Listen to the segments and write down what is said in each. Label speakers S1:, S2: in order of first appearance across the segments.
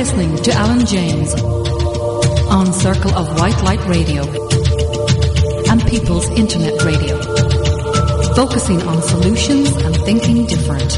S1: listening to Alan James on Circle of White Light Radio and People's Internet Radio, focusing on solutions and thinking different.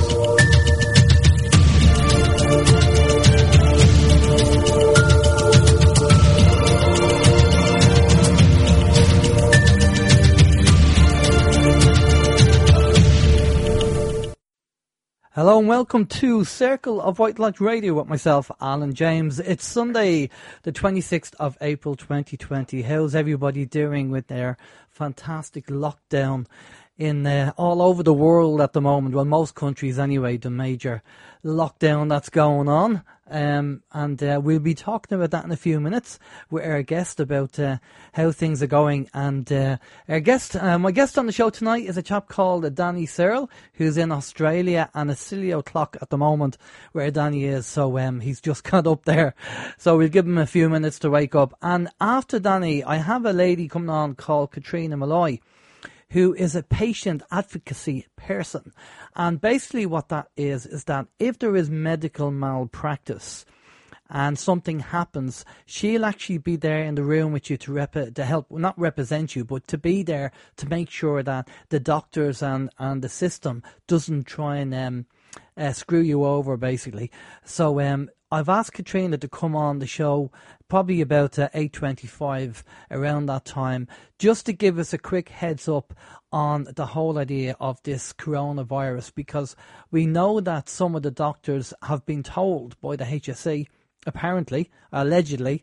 S2: Hello and welcome to Circle of White Light Radio with myself, Alan James. It's Sunday, the 26th of April 2020. How's everybody doing with their fantastic lockdown in all over the world at the moment? Well, most countries anyway, the major lockdown that's going on. And we'll be talking about that in a few minutes with our guest about how things are going. And my guest on the show tonight is a chap called Danny Searle, who's in Australia, and it's silly o'clock at the moment where Danny is. So he's just got up there. So we'll give him a few minutes to wake up. And after Danny, I have a lady coming on called Katrina Malloy, who is a patient advocacy person. And basically what that is that if there is medical malpractice and something happens, she'll actually be there in the room with you to help, not represent you, but to be there to make sure that the doctors and the system doesn't try and screw you over, basically. So I've asked Katrina to come on the show probably about 8:25 around that time, just to give us a quick heads up on the whole idea of this coronavirus, because we know that some of the doctors have been told by the HSE, apparently, allegedly,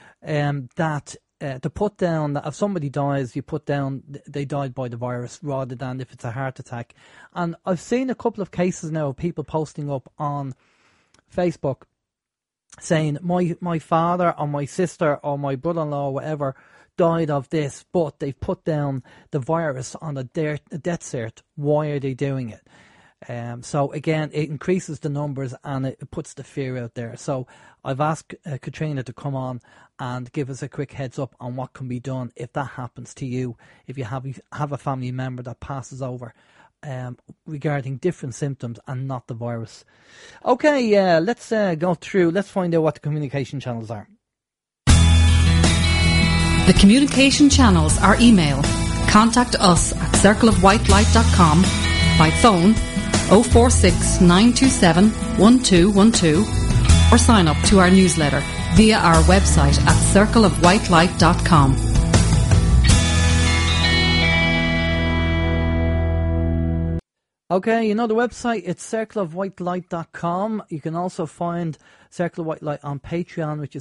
S2: that to put down that if somebody dies, you put down they died by the virus rather than if it's a heart attack. And I've seen a couple of cases now of people posting up on Facebook saying my father or my sister or my brother-in-law or whatever died of this, but they've put down the virus on a death cert. Why are they doing it? So again, it increases the numbers and it puts the fear out there. So I've asked Katrina to come on and give us a quick heads up on what can be done if that happens to you, if you have a family member that passes over, regarding different symptoms and not the virus. Okay, let's go through. Let's find out what the communication channels are.
S1: The communication channels are email. Contact us at circleofwhitelight.com, by phone 046 927 1212, or sign up to our newsletter via our website at circleofwhitelight.com.
S2: Okay, you know the website, it's circleofwhitelight.com. You can also find Circle of White Light on Patreon, which is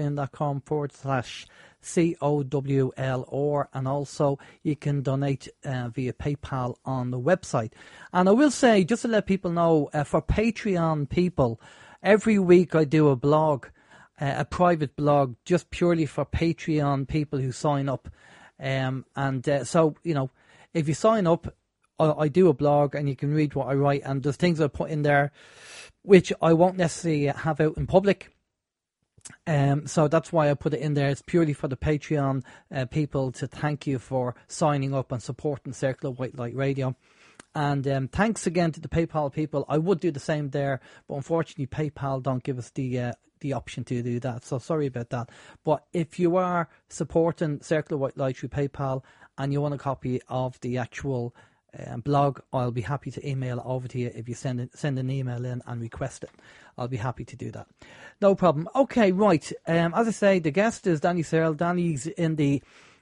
S2: patreon.com/COWLR, and also you can donate via PayPal on the website. And I will say, just to let people know, for Patreon people, every week I do a blog, a private blog, just purely for Patreon people who sign up. So, you know, if you sign up, I do a blog and you can read what I write, and there's things I put in there which I won't necessarily have out in public. So that's why I put it in there. It's purely for the Patreon people to thank you for signing up and supporting Circle of White Light Radio. And thanks again to the PayPal people. I would do the same there, but unfortunately PayPal don't give us the option to do that. So sorry about that. But if you are supporting Circle of White Light through PayPal and you want a copy of the actual blog, I'll be happy to email it over to you. If you send an email in and request it, I'll be happy to do that. No problem. Okay, right. As I say, the guest is Danny Searle. Danny's in the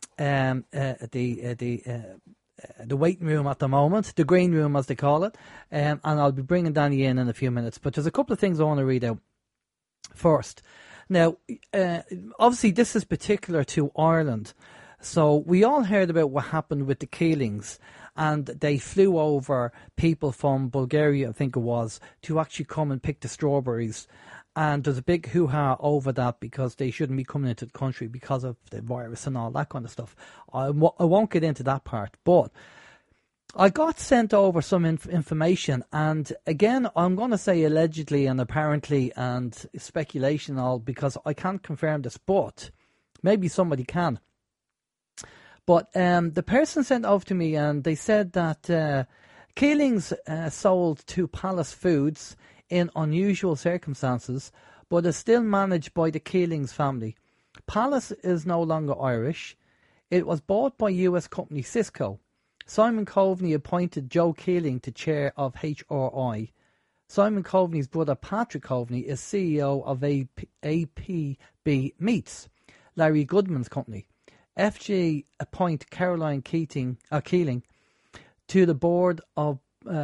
S2: waiting room at the moment, the green room as they call it, and I'll be bringing Danny in a few minutes. But there's a couple of things I want to read out first. Now, obviously, this is particular to Ireland. So we all heard about what happened with the Keelings, and they flew over people from Bulgaria, I think it was, to actually come and pick the strawberries. And there's a big hoo-ha over that because they shouldn't be coming into the country because of the virus and all that kind of stuff. I won't get into that part, but I got sent over some information, and again, I'm going to say allegedly and apparently and speculation all, because I can't confirm this, but maybe somebody can. But the person sent over to me, and they said that Keelings sold to Palace Foods in unusual circumstances, but is still managed by the Keelings family. Palace is no longer Irish. It was bought by US company Cisco. Simon Coveney appointed Joe Keeling to chair of HRI. Simon Coveney's brother Patrick Coveney is CEO of APB Meats, Larry Goodman's company. FG appoint Caroline Keeling to the board of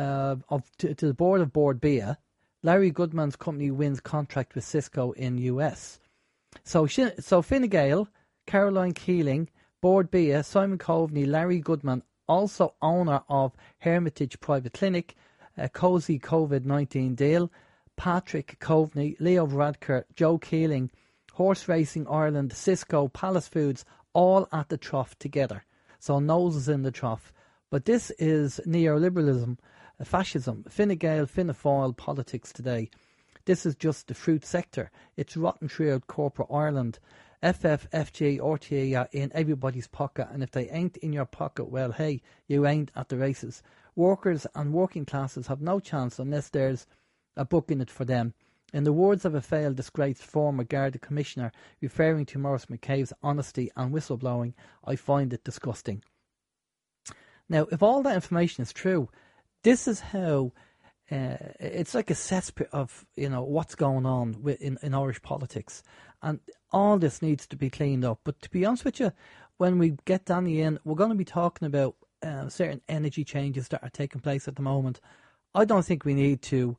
S2: Board Bia. Larry Goodman's company wins contract with Cisco in US. So Fine Gael, Caroline Keeling, Board Bia, Simon Coveney, Larry Goodman, also owner of Hermitage Private Clinic, Cozy COVID-19 deal, Patrick Coveney, Leo Varadkar, Joe Keeling, Horse Racing Ireland, Cisco, Palace Foods, all at the trough together. So noses in the trough. But this is neoliberalism, fascism, Fine Gael, Fianna Fáil politics today. This is just the fruit sector. It's rotten throughout corporate Ireland. FF, FG, RTA are in everybody's pocket, and if they ain't in your pocket, well, hey, you ain't at the races. Workers and working classes have no chance unless there's a book in it for them. In the words of a failed, disgraced former Garda Commissioner referring to Maurice McCabe's honesty and whistleblowing, I find it disgusting. Now, if all that information is true, this is how it's like a cesspit of what's going on in Irish politics, and all this needs to be cleaned up. But to be honest with you, when we get Danny in, we're going to be talking about certain energy changes that are taking place at the moment. I don't think we need to.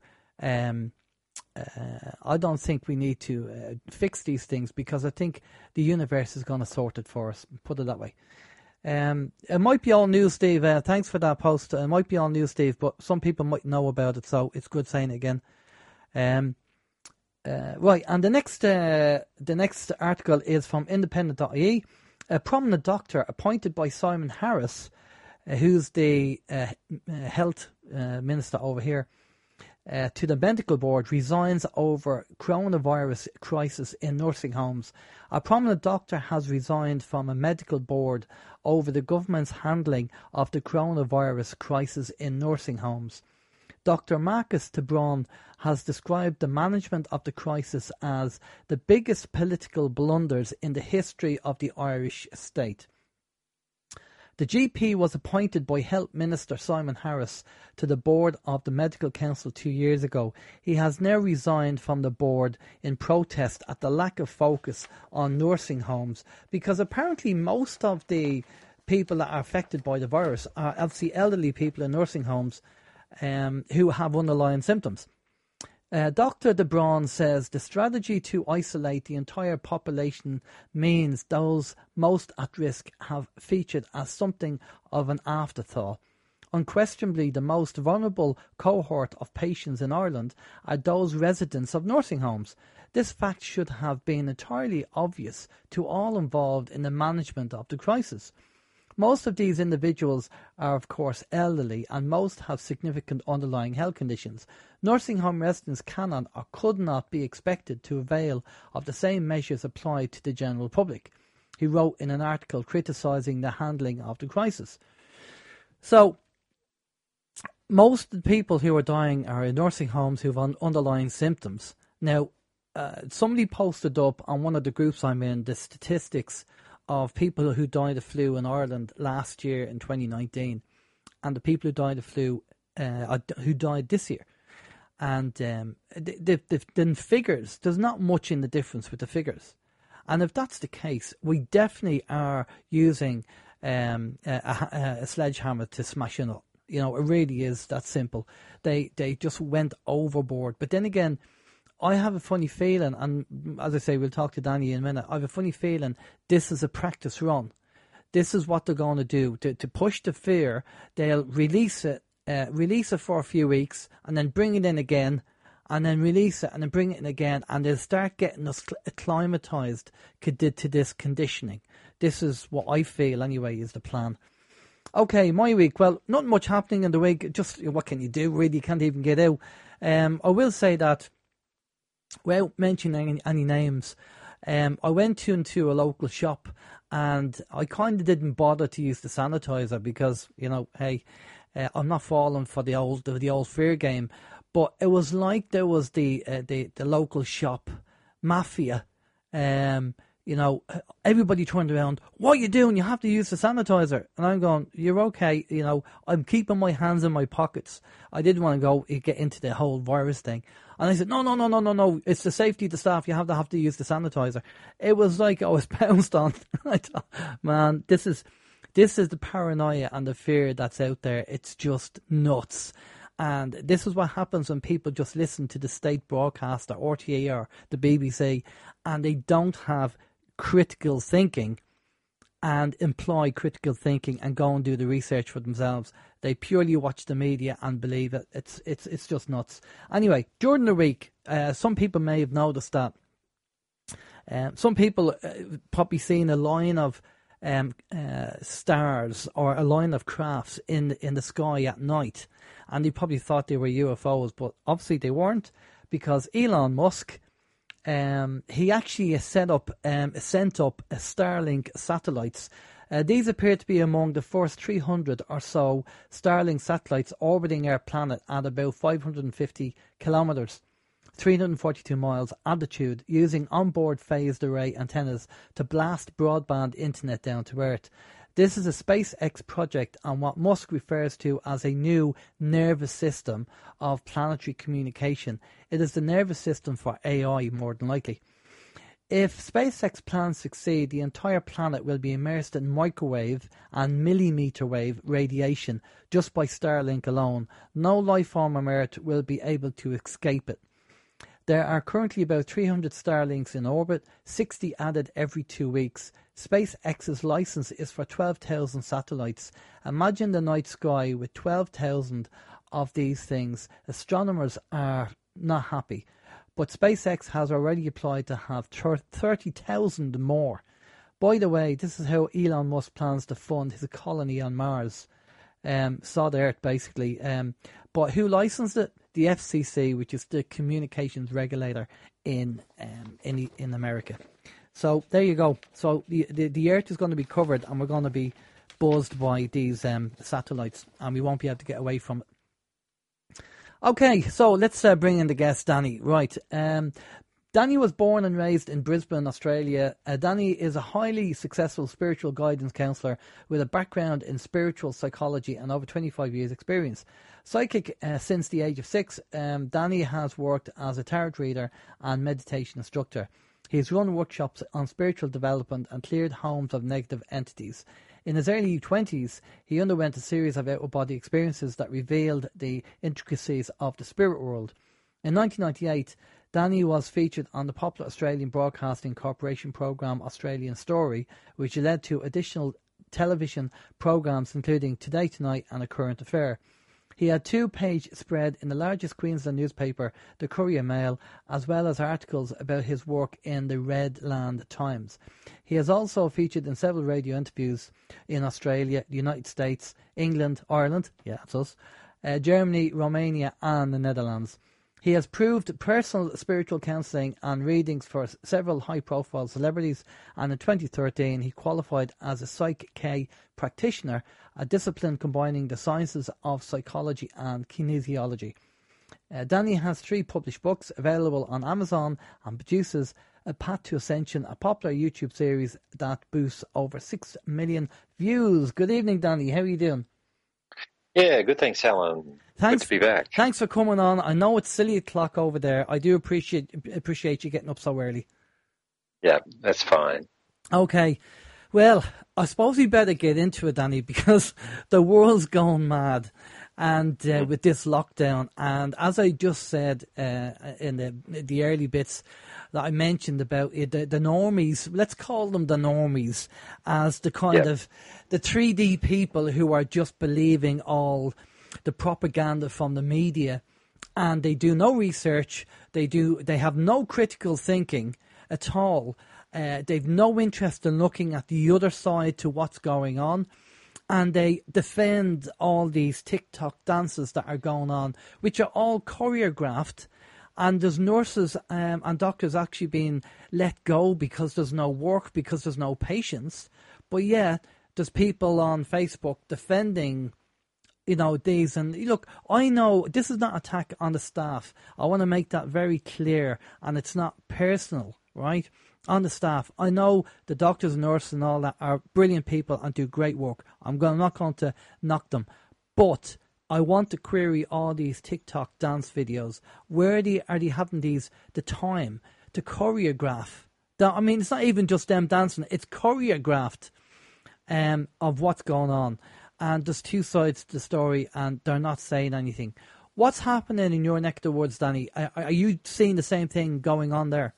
S2: Fix these things, because I think the universe is going to sort it for us. Put it that way. It might be all news, Steve. Thanks for that post. It might be all news, Steve, but some people might know about it, so it's good saying it again. Right, and the next article is from Independent.ie. A prominent doctor appointed by Simon Harris, who's the health minister over here, to the medical board, resigns over coronavirus crisis in nursing homes. A prominent doctor has resigned from a medical board over the government's handling of the coronavirus crisis in nursing homes. Dr. Marcus Tebron has described the management of the crisis as the biggest political blunders in the history of the Irish state. The GP was appointed by Health Minister Simon Harris to the board of the Medical Council 2 years ago. He has now resigned from the board in protest at the lack of focus on nursing homes, because apparently most of the people that are affected by the virus are obviously elderly people in nursing homes who have underlying symptoms. Dr. Tebron says the strategy to isolate the entire population means those most at risk have featured as something of an afterthought. Unquestionably, the most vulnerable cohort of patients in Ireland are those residents of nursing homes. This fact should have been entirely obvious to all involved in the management of the crisis. Most of these individuals are, of course, elderly, and most have significant underlying health conditions. Nursing home residents cannot or could not be expected to avail of the same measures applied to the general public, he wrote in an article criticising the handling of the crisis. So, most of the people who are dying are in nursing homes who have underlying symptoms. Now, somebody posted up on one of the groups I'm in the statistics of people who died of flu in Ireland last year in 2019, and the people who died of flu who died this year. And the figures, there's not much in the difference with the figures. And if that's the case, we definitely are using a sledgehammer to smash it up. It really is that simple. They just went overboard. But then again, I have a funny feeling, and as I say, we'll talk to Danny in a minute, I have a funny feeling this is a practice run. This is what they're going to do. To push the fear, they'll release it for a few weeks, and then bring it in again, and then release it, and then bring it in again, and they'll start getting us acclimatised to this conditioning. This is what I feel, anyway, is the plan. Okay, my week. Well, not much happening in the week. Just, what can you do, really? You can't even get out. I will say that, without mentioning any names, I went into a local shop, and I kind of didn't bother to use the sanitizer because, hey, I'm not falling for the old fear game. But it was like there was the local shop mafia. Everybody turned around. What are you doing? You have to use the sanitizer. And I'm going, you're okay. I'm keeping my hands in my pockets. I didn't want to get into the whole virus thing. And I said, no. It's the safety of the staff. You have to use the sanitizer. It was like I was pounced on. I thought, man, this is the paranoia and the fear that's out there. It's just nuts. And this is what happens when people just listen to the state broadcaster, RTE or the BBC, and they don't have critical thinking and employ critical thinking and go and do the research for themselves. They purely watch the media and believe it. It's just nuts. Anyway, during the week, some people may have noticed that some people probably seen a line of stars or a line of crafts in the sky at night, and they probably thought they were UFOs, but obviously they weren't, because Elon Musk, he actually sent up Starlink satellites. These appear to be among the first 300 or so Starlink satellites orbiting our planet at about 550 kilometres, 342 miles altitude, using onboard phased array antennas to blast broadband internet down to Earth. This is a SpaceX project on what Musk refers to as a new nervous system of planetary communication. It is the nervous system for AI, more than likely. If SpaceX plans succeed, the entire planet will be immersed in microwave and millimeter wave radiation just by Starlink alone. No life form on Earth will be able to escape it. There are currently about 300 Starlinks in orbit, 60 added every 2 weeks. SpaceX's license is for 12,000 satellites. Imagine the night sky with 12,000 of these things. Astronomers are not happy. But SpaceX has already applied to have 30,000 more. By the way, this is how Elon Musk plans to fund his colony on Mars. Sod Earth, basically. But who licensed it? The FCC, which is the communications regulator in America. So there you go. So the Earth is going to be covered, and we're going to be buzzed by these satellites, and we won't be able to get away from it. Okay, so let's bring in the guest, Danny. Right. Danny was born and raised in Brisbane, Australia. Danny is a highly successful spiritual guidance counsellor with a background in spiritual psychology and over 25 years' experience. Psychic since the age of 6, Danny has worked as a tarot reader and meditation instructor. He has run workshops on spiritual development and cleared homes of negative entities. In his early 20s, he underwent a series of out-of-body experiences that revealed the intricacies of the spirit world. In 1998, Danny was featured on the popular Australian Broadcasting Corporation programme Australian Story, which led to additional television programmes including Today Tonight and A Current Affair. He had 2-page spread in the largest Queensland newspaper, the Courier Mail, as well as articles about his work in the Redland Times. He has also featured in several radio interviews in Australia, the United States, England, Ireland, yeah, that's us, Germany, Romania and the Netherlands. He has proved personal spiritual counselling and readings for several high-profile celebrities, and in 2013 he qualified as a Psych K practitioner, a discipline combining the sciences of psychology and kinesiology. Danny has 3 published books available on Amazon and produces A Path to Ascension, a popular YouTube series that boosts over 6 million views. Good evening, Danny. How are you doing?
S3: Yeah, good. Thanks, Alan.
S2: Thanks,
S3: good to be back.
S2: Thanks for coming on. I know it's silly o'clock over there. I do appreciate you getting up so early.
S3: Yeah, that's fine.
S2: Okay. Well, I suppose we better get into it, Danny, because the world's going mad, and with this lockdown. And as I just said in the early bits that I mentioned about it, the normies, let's call them the normies, as the kind of the 3D people who are just believing all the propaganda from the media, and they do no research, they have no critical thinking at all. They've no interest in looking at the other side to what's going on, and they defend all these TikTok dances that are going on, which are all choreographed, and there's nurses and doctors actually being let go because there's no work, because there's no patients. But yeah, there's people on Facebook defending these. And look, I know this is not an attack on the staff. I want to make that very clear, and it's not personal, right? On the staff. I know the doctors and nurses and all that are brilliant people and do great work. I'm not going to knock them. But I want to query all these TikTok dance videos. Where are they having the time to choreograph? I mean, it's not even just them dancing. It's choreographed of what's going on. And there's two sides to the story, and they're not saying anything. What's happening in your neck of the woods, Danny? Are you seeing the same thing going on there?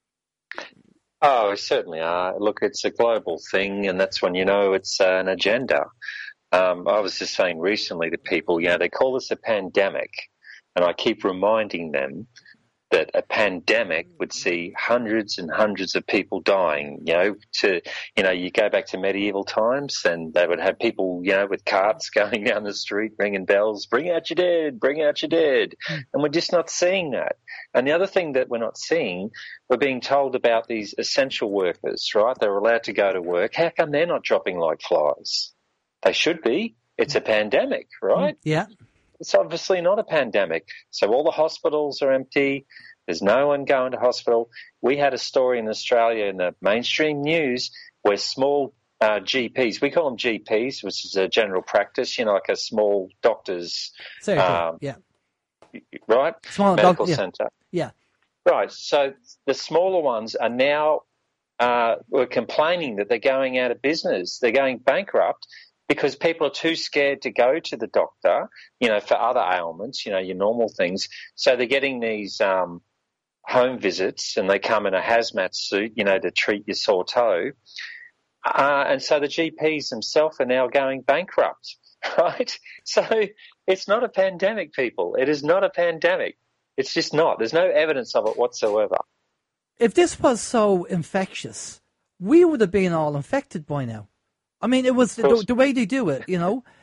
S3: Oh, we certainly are. Look, it's a global thing, and that's when you know it's an agenda. I was just saying recently to people, they call this a pandemic, and I keep reminding them that a pandemic would see hundreds and hundreds of people dying. You go back to medieval times, and they would have people, with carts going down the street, ringing bells, bring out your dead, bring out your dead. And we're just not seeing that. And the other thing that we're not seeing, we're being told about these essential workers, right? They're allowed to go to work. How come they're not dropping like flies? They should be. It's a pandemic, right?
S2: Yeah.
S3: It's obviously not a pandemic. So all the hospitals are empty. There's no one going to hospital. We had a story in Australia in the mainstream news where small GPs, we call them GPs, which is a general practice, like a small doctor's,
S2: yeah,
S3: right?
S2: Small
S3: medical centre.
S2: Yeah.
S3: Right. So the smaller ones are now were complaining that they're going out of business. They're going bankrupt because people are too scared to go to the doctor, for other ailments, your normal things. So they're getting these home visits, and they come in a hazmat suit, to treat your sore toe. And so the GPs themselves are now going bankrupt, right? So it's not a pandemic, people. It is not a pandemic. It's just not. There's no evidence of it whatsoever.
S2: If this was so infectious, we would have been all infected by now. I mean, it was the way they do it,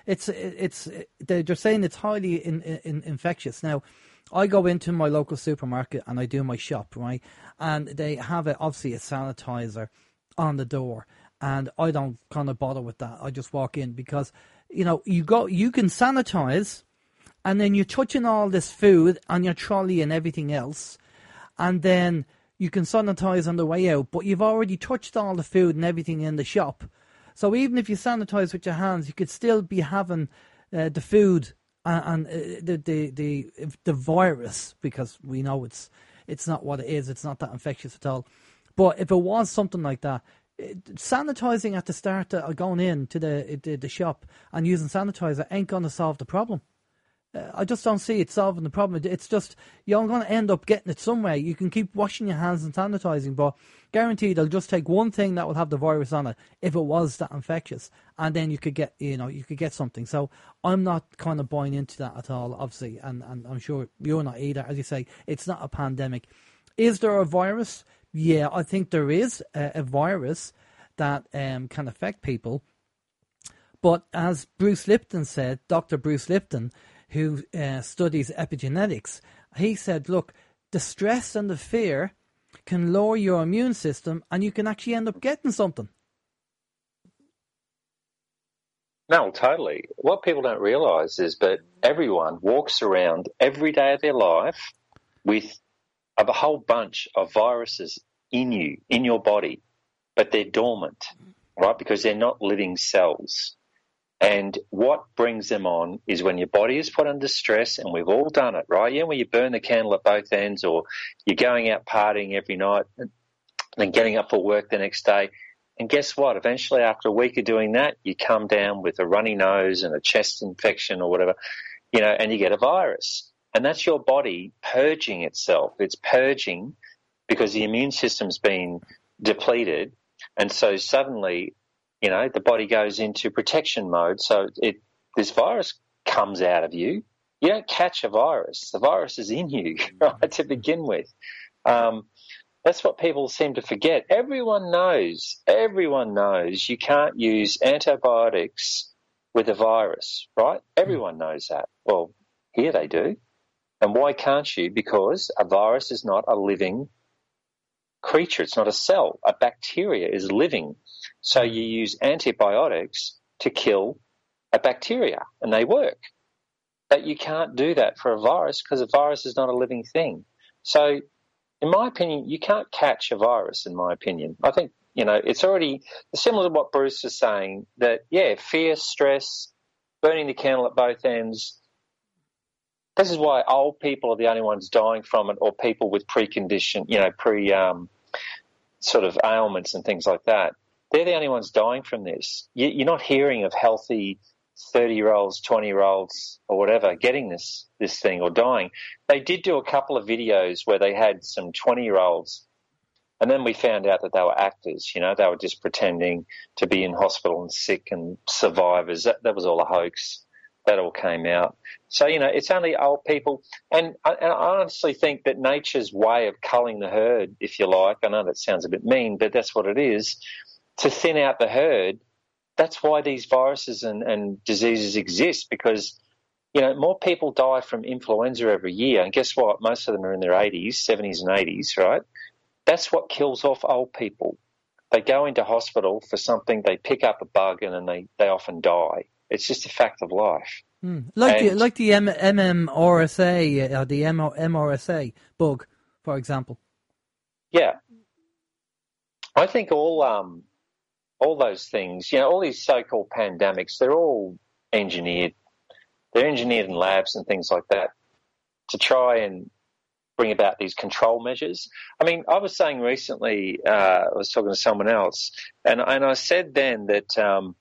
S2: they're saying it's highly infectious. Now, I go into my local supermarket and I do my shop, right? And they have obviously a sanitizer on the door, and I don't kind of bother with that. I just walk in because, you can sanitize, and then you're touching all this food on your trolley and everything else, and then you can sanitize on the way out, but you've already touched all the food and everything in the shop. So even if you sanitize with your hands, you could still be having the food and the virus, because we know it's not what it is. It's not that infectious at all. But if it was something like that, sanitizing at the start of going into the shop and using sanitizer ain't going to solve the problem. I just don't see it solving the problem. It's just, you're going to end up getting it somewhere. You can keep washing your hands and sanitizing, but guaranteed they'll just take one thing that will have the virus on it if it was that infectious, and then you could get something. So I'm not kind of buying into that at all, obviously, and I'm sure you're not either. As you say, it's not a pandemic. Is there a virus? Yeah, I think there is a virus that can affect people. But as Bruce Lipton said, Dr. Bruce Lipton, who studies epigenetics, he said, look, the stress and the fear can lower your immune system, and you can actually end up getting something.
S3: No, totally. What people don't realise is that everyone walks around every day of their life with a whole bunch of viruses in you, in your body, but they're dormant, right, because they're not living cells. And what brings them on is when your body is put under stress, and we've all done it, right? Yeah, when you burn the candle at both ends, or you're going out partying every night and then getting up for work the next day. And guess what? Eventually, after a week of doing that, you come down with a runny nose and a chest infection or whatever, and you get a virus. And that's your body purging itself. It's purging because the immune system's been depleted. And so suddenly, the body goes into protection mode. So this virus comes out of you. You don't catch a virus. The virus is in you, right, to begin with. That's what people seem to forget. Everyone knows you can't use antibiotics with a virus, right? Everyone knows that. Well, here they do. And why can't you? Because a virus is not a living creature. It's not a cell. A bacteria is living. So you use antibiotics to kill a bacteria and they work. But you can't do that for a virus because a virus is not a living thing. So, in my opinion, you can't catch a virus, in my opinion. I think, it's already similar to what Bruce is saying, that, fear, stress, burning the candle at both ends. This is why old people are the only ones dying from it, or people with sort of ailments and things like that. They're the only ones dying from this. You're not hearing of healthy 30-year-olds, 20-year-olds or whatever getting this thing or dying. They did do a couple of videos where they had some 20-year-olds, and then we found out that they were actors. They were just pretending to be in hospital and sick and survivors. That was all a hoax. That all came out. So, it's only old people. And I honestly think that nature's way of culling the herd, if you like, I know that sounds a bit mean, but that's what it is, to thin out the herd. That's why these viruses and diseases exist, because, more people die from influenza every year. And guess what? Most of them are in their 80s, 70s and 80s, right? That's what kills off old people. They go into hospital for something, they pick up a bug, and then they often die. It's just a fact of life.
S2: Like the MMRSA, or the MRSA bug, for example.
S3: Yeah. I think all those things, all these so-called pandemics, they're all engineered. They're engineered in labs and things like that to try and bring about these control measures. I mean, I was saying recently, I was talking to someone else, and I said then that,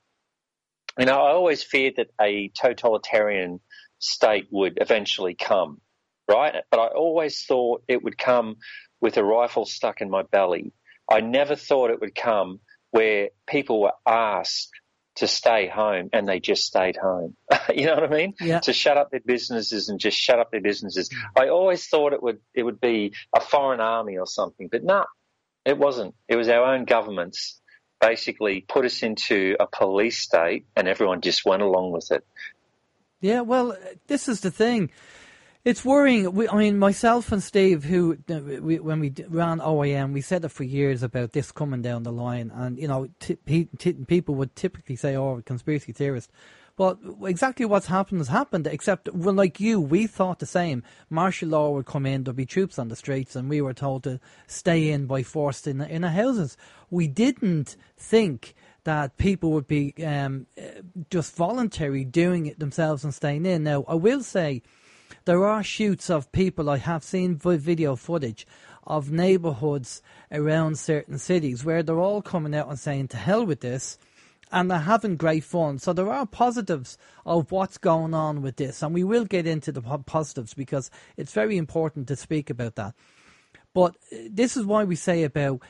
S3: I always feared that a totalitarian state would eventually come, right? But I always thought it would come with a rifle stuck in my belly. I never thought it would come where people were asked to stay home and they just stayed home. You know what I mean?
S2: Yeah.
S3: To shut up their businesses and just shut up their businesses. I always thought it would be a foreign army or something, but no, it wasn't. It was our own governments basically put us into a police state and everyone just went along with it.
S2: Yeah, well, this is the thing. It's worrying. Myself and Steve, when we ran OAM, we said it for years about this coming down the line. And, people would typically say, conspiracy theorist. Well, exactly what's happened has happened, except, well, like you, we thought the same. Martial law would come in, there'd be troops on the streets, and we were told to stay in by force in our houses. We didn't think that people would be just voluntary doing it themselves and staying in. Now, I will say, there are shoots of people, I have seen video footage of neighbourhoods around certain cities where they're all coming out and saying, to hell with this, and they're having great fun. So there are positives of what's going on with this, and we will get into the positives because it's very important to speak about that. But this is why we say about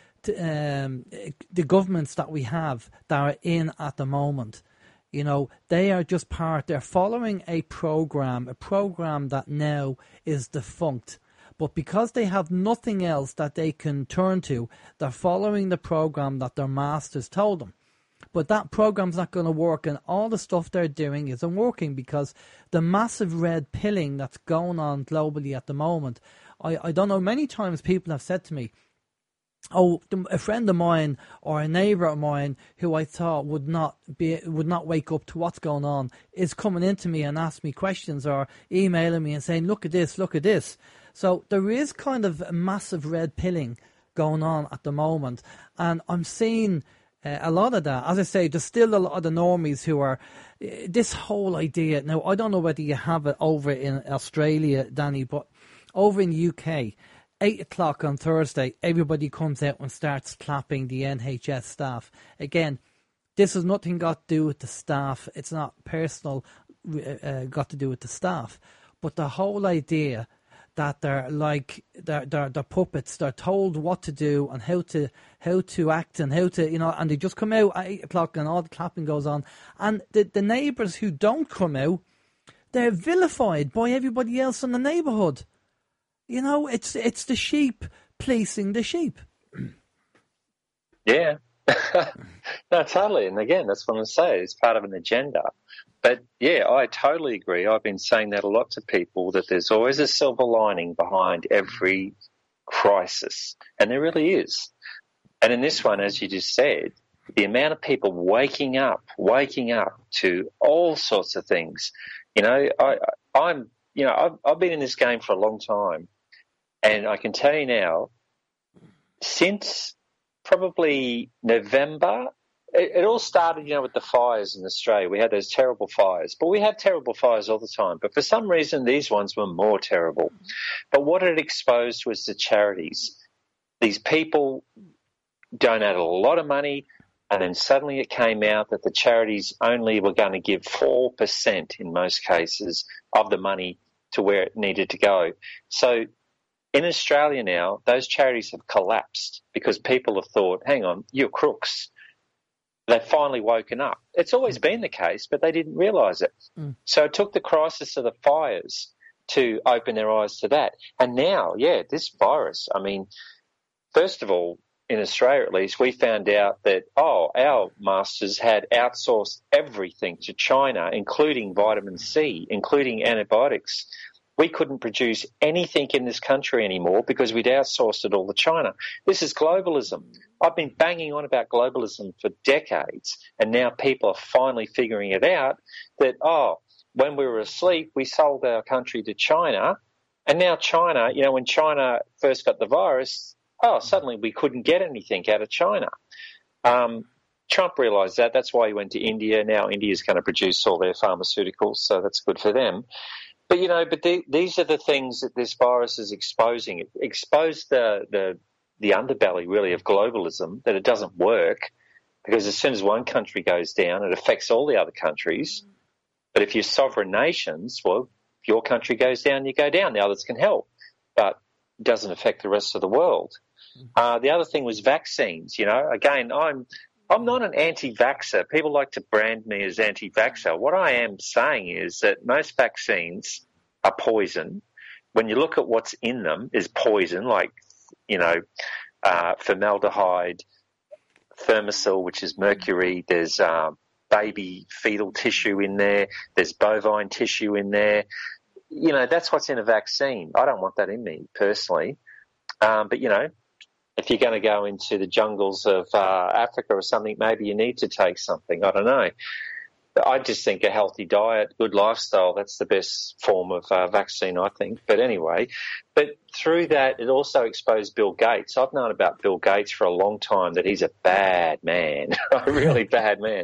S2: the governments that we have that are in at the moment. They are just they're following a program that now is defunct. But because they have nothing else that they can turn to, they're following the program that their masters told them. But that program's not going to work, and all the stuff they're doing isn't working because the massive red pilling that's going on globally at the moment. I don't know, many times people have said to me, a friend of mine or a neighbour of mine who I thought would not wake up to what's going on is coming into me and asking me questions or emailing me and saying, look at this. So there is kind of a massive red pilling going on at the moment, and I'm seeing a lot of that. As I say, there's still a lot of the normies who are this whole idea. Now, I don't know whether you have it over in Australia, Danny, but over in the UK, 8 o'clock on Thursday, everybody comes out and starts clapping the NHS staff. Again, this has nothing got to do with the staff. It's not personal got to do with the staff. But the whole idea that they're puppets, they're told what to do and how to act and how to, and they just come out at 8 o'clock and all the clapping goes on. And the neighbours who don't come out, they're vilified by everybody else in the neighbourhood. It's the sheep policing the sheep.
S3: Yeah. No, totally. And again, that's what I'm saying. It's part of an agenda. But, yeah, I totally agree. I've been saying that a lot to people, that there's always a silver lining behind every crisis. And there really is. And in this one, as you just said, the amount of people waking up to all sorts of things. You know, I've been in this game for a long time, and I can tell you now, since probably November, it all started, you know, with the fires in Australia. We had those terrible fires, but we have terrible fires all the time. But for some reason, these ones were more terrible. But what it exposed was the charities. These people donated a lot of money, and then suddenly it came out that the charities only were going to give 4% in most cases of the money to where it needed to go. So in Australia now, those charities have collapsed because people have thought, hang on, you're crooks. They've finally woken up. It's always been the case, but they didn't realise it. So it took the crisis of the fires to open their eyes to that. And now, this virus, I mean, first of all, in Australia at least, we found out that, our masters had outsourced everything to China, including vitamin C, including antibiotics. We couldn't produce anything in this country anymore because we'd outsourced it all to China. This is globalism. I've been banging on about globalism for decades, and now people are finally figuring it out that, when we were asleep, we sold our country to China, and now China, you know, when China first got the virus, suddenly we couldn't get anything out of China. Trump realised that. That's why he went to India. Now India's going to produce all their pharmaceuticals, so that's good for them. But, you know, these are the things that this virus is exposing. It exposed the underbelly, really, of globalism, that it doesn't work, because as soon as one country goes down, it affects all the other countries. But if you're sovereign nations, well, if your country goes down, you go down. The others can help, but it doesn't affect the rest of the world. The other thing was vaccines. You know, again, I'm not an anti-vaxxer. People like to brand me as anti-vaxxer. What I am saying is that most vaccines are poison. When you look at what's in them is poison, like, you know, formaldehyde, Thermacell, which is mercury. There's baby fetal tissue in there. There's bovine tissue in there. You know, that's what's in a vaccine. I don't want that in me personally. But, you know, if you're going to go into the jungles of Africa or something, maybe you need to take something. I don't know. I just think a healthy diet, good lifestyle, that's the best form of vaccine, I think. But anyway, but through that, it also exposed Bill Gates. I've known about Bill Gates for a long time, that he's a bad man, a really bad man.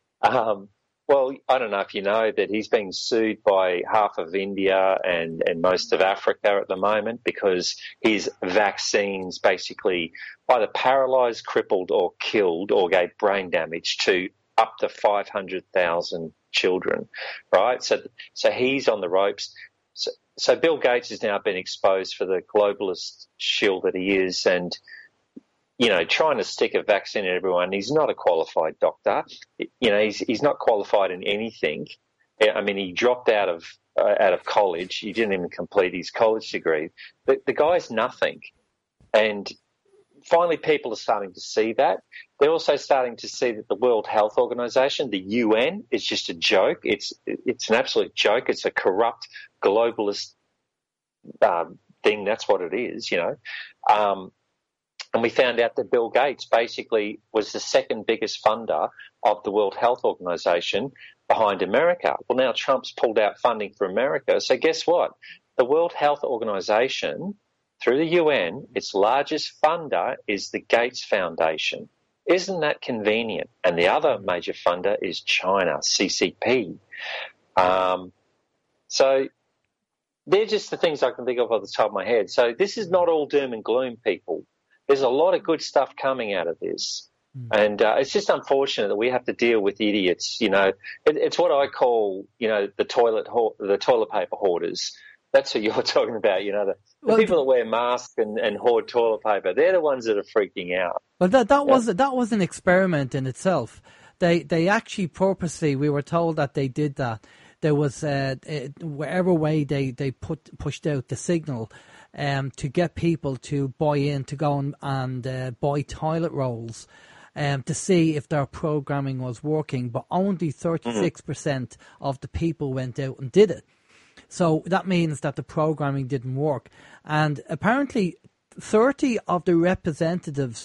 S3: Well, I don't know if you know that he's being sued by half of India and most of Africa at the moment because his vaccines basically either paralysed, crippled or killed or gave brain damage to up to 500,000 children, right? So he's on the ropes. So Bill Gates has now been exposed for the globalist shill that he is, and you know, trying to stick a vaccine in everyone. He's not a qualified doctor. You know, he's not qualified in anything. I mean, he dropped out of college. He didn't even complete his college degree. The guy's nothing. And finally, people are starting to see that. They're also starting to see that the World Health Organization, the UN, is just a joke. It's an absolute joke. It's a corrupt globalist thing. That's what it is, you know. And we found out that Bill Gates basically was the second biggest funder of the World Health Organization behind America. Well, now Trump's pulled out funding for America. So guess what? The World Health Organization, through the UN, its largest funder is the Gates Foundation. Isn't that convenient? And the other major funder is China, CCP. So they're just the things I can think of off the top of my head. So this is not all doom and gloom, people. There's a lot of good stuff coming out of this. And it's just unfortunate that we have to deal with idiots, you know. It's what I call, you know, the toilet paper hoarders. That's what you're talking about, you know, the people that wear masks and hoard toilet paper. They're the ones that are freaking out. Well,
S2: that was an experiment in itself. They actually purposely, we were told that they did that. There was wherever way they pushed out the signal to get people to buy in, to go and buy toilet rolls to see if their programming was working, but only 36% of the people went out and did it. So that means that the programming didn't work. And apparently 30 of the representatives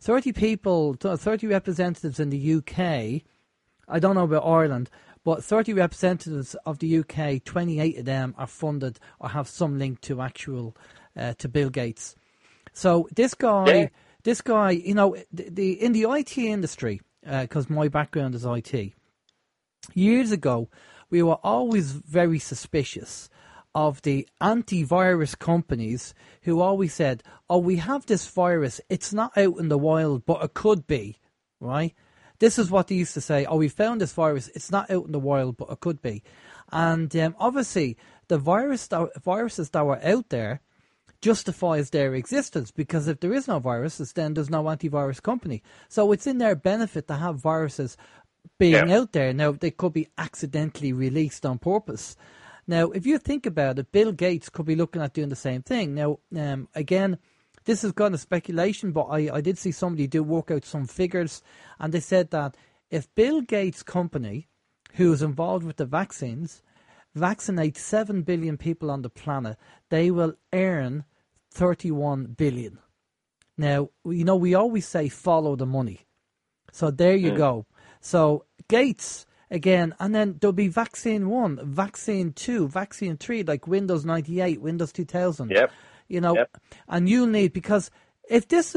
S2: 30 people, 30 representatives in the UK. I don't know about Ireland, but 30 representatives of the UK, 28 of them are funded or have some link to to Bill Gates. So this guy, you know, in the IT industry, because my background is IT, years ago, we were always very suspicious of the antivirus companies who always said, oh, we have this virus, it's not out in the wild, but it could be, right? This is what they used to say, oh, we found this virus, it's not out in the wild, but it could be. And obviously, the viruses that were out there justifies their existence, because if there is no viruses, then there's no antivirus company. So it's in their benefit to have viruses being out there. Now, they could be accidentally released on purpose. Now, if you think about it, Bill Gates could be looking at doing the same thing. Now, again, this is kind of speculation, but I did see somebody work out some figures, and they said that if Bill Gates' company, who is involved with the vaccines, vaccinate 7 billion people on the planet, they will earn 31 billion. Now, you know, we always say follow the money. So there you go. So Gates, again, and then there'll be vaccine 1, vaccine 2, vaccine 3, like Windows 98, Windows 2000.
S3: Yep.
S2: You know, and you'll need, because if this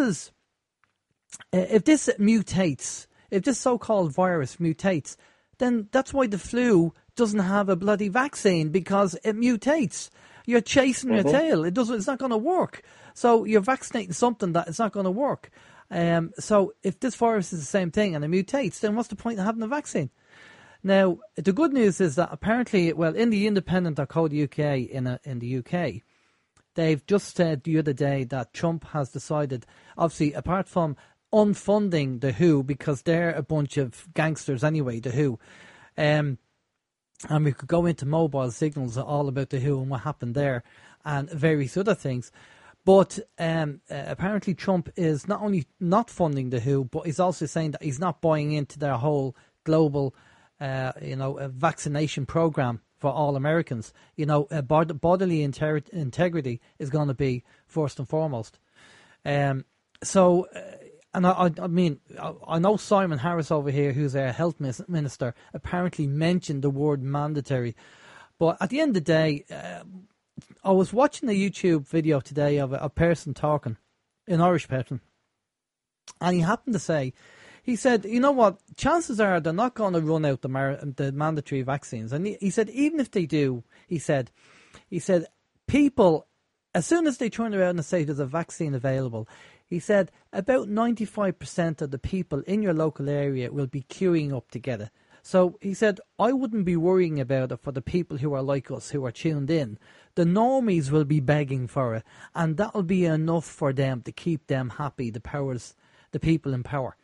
S2: mutates, if this so-called virus mutates, then that's why the flu doesn't have a bloody vaccine, because it mutates. You're chasing your tail. It's not going to work. So you're vaccinating something that it's not going to work. So if this virus is the same thing and it mutates, then what's the point of having a vaccine? Now, the good news is that apparently, well, in the Independent.co.uk in the UK, they've just said the other day that Trump has decided, obviously, apart from unfunding the WHO, because they're a bunch of gangsters anyway, the WHO, and we could go into mobile signals all about the WHO and what happened there and various other things. But apparently Trump is not only not funding the WHO, but he's also saying that he's not buying into their whole global vaccination program for all Americans. You know, bodily integrity is going to be first and foremost. And I mean, I know Simon Harris over here, who's our health minister, apparently mentioned the word mandatory. But at the end of the day, I was watching a YouTube video today of a person talking, an Irish person, and he happened to say, he said, you know what, chances are they're not going to run out the mandatory vaccines. And he said, even if they do, he said, people, as soon as they turn around and say there's a vaccine available, he said about 95% of the people in your local area will be queuing up to get it. So he said, I wouldn't be worrying about it for the people who are like us, who are tuned in. The normies will be begging for it, and that'll be enough for them to keep them happy, the people in power.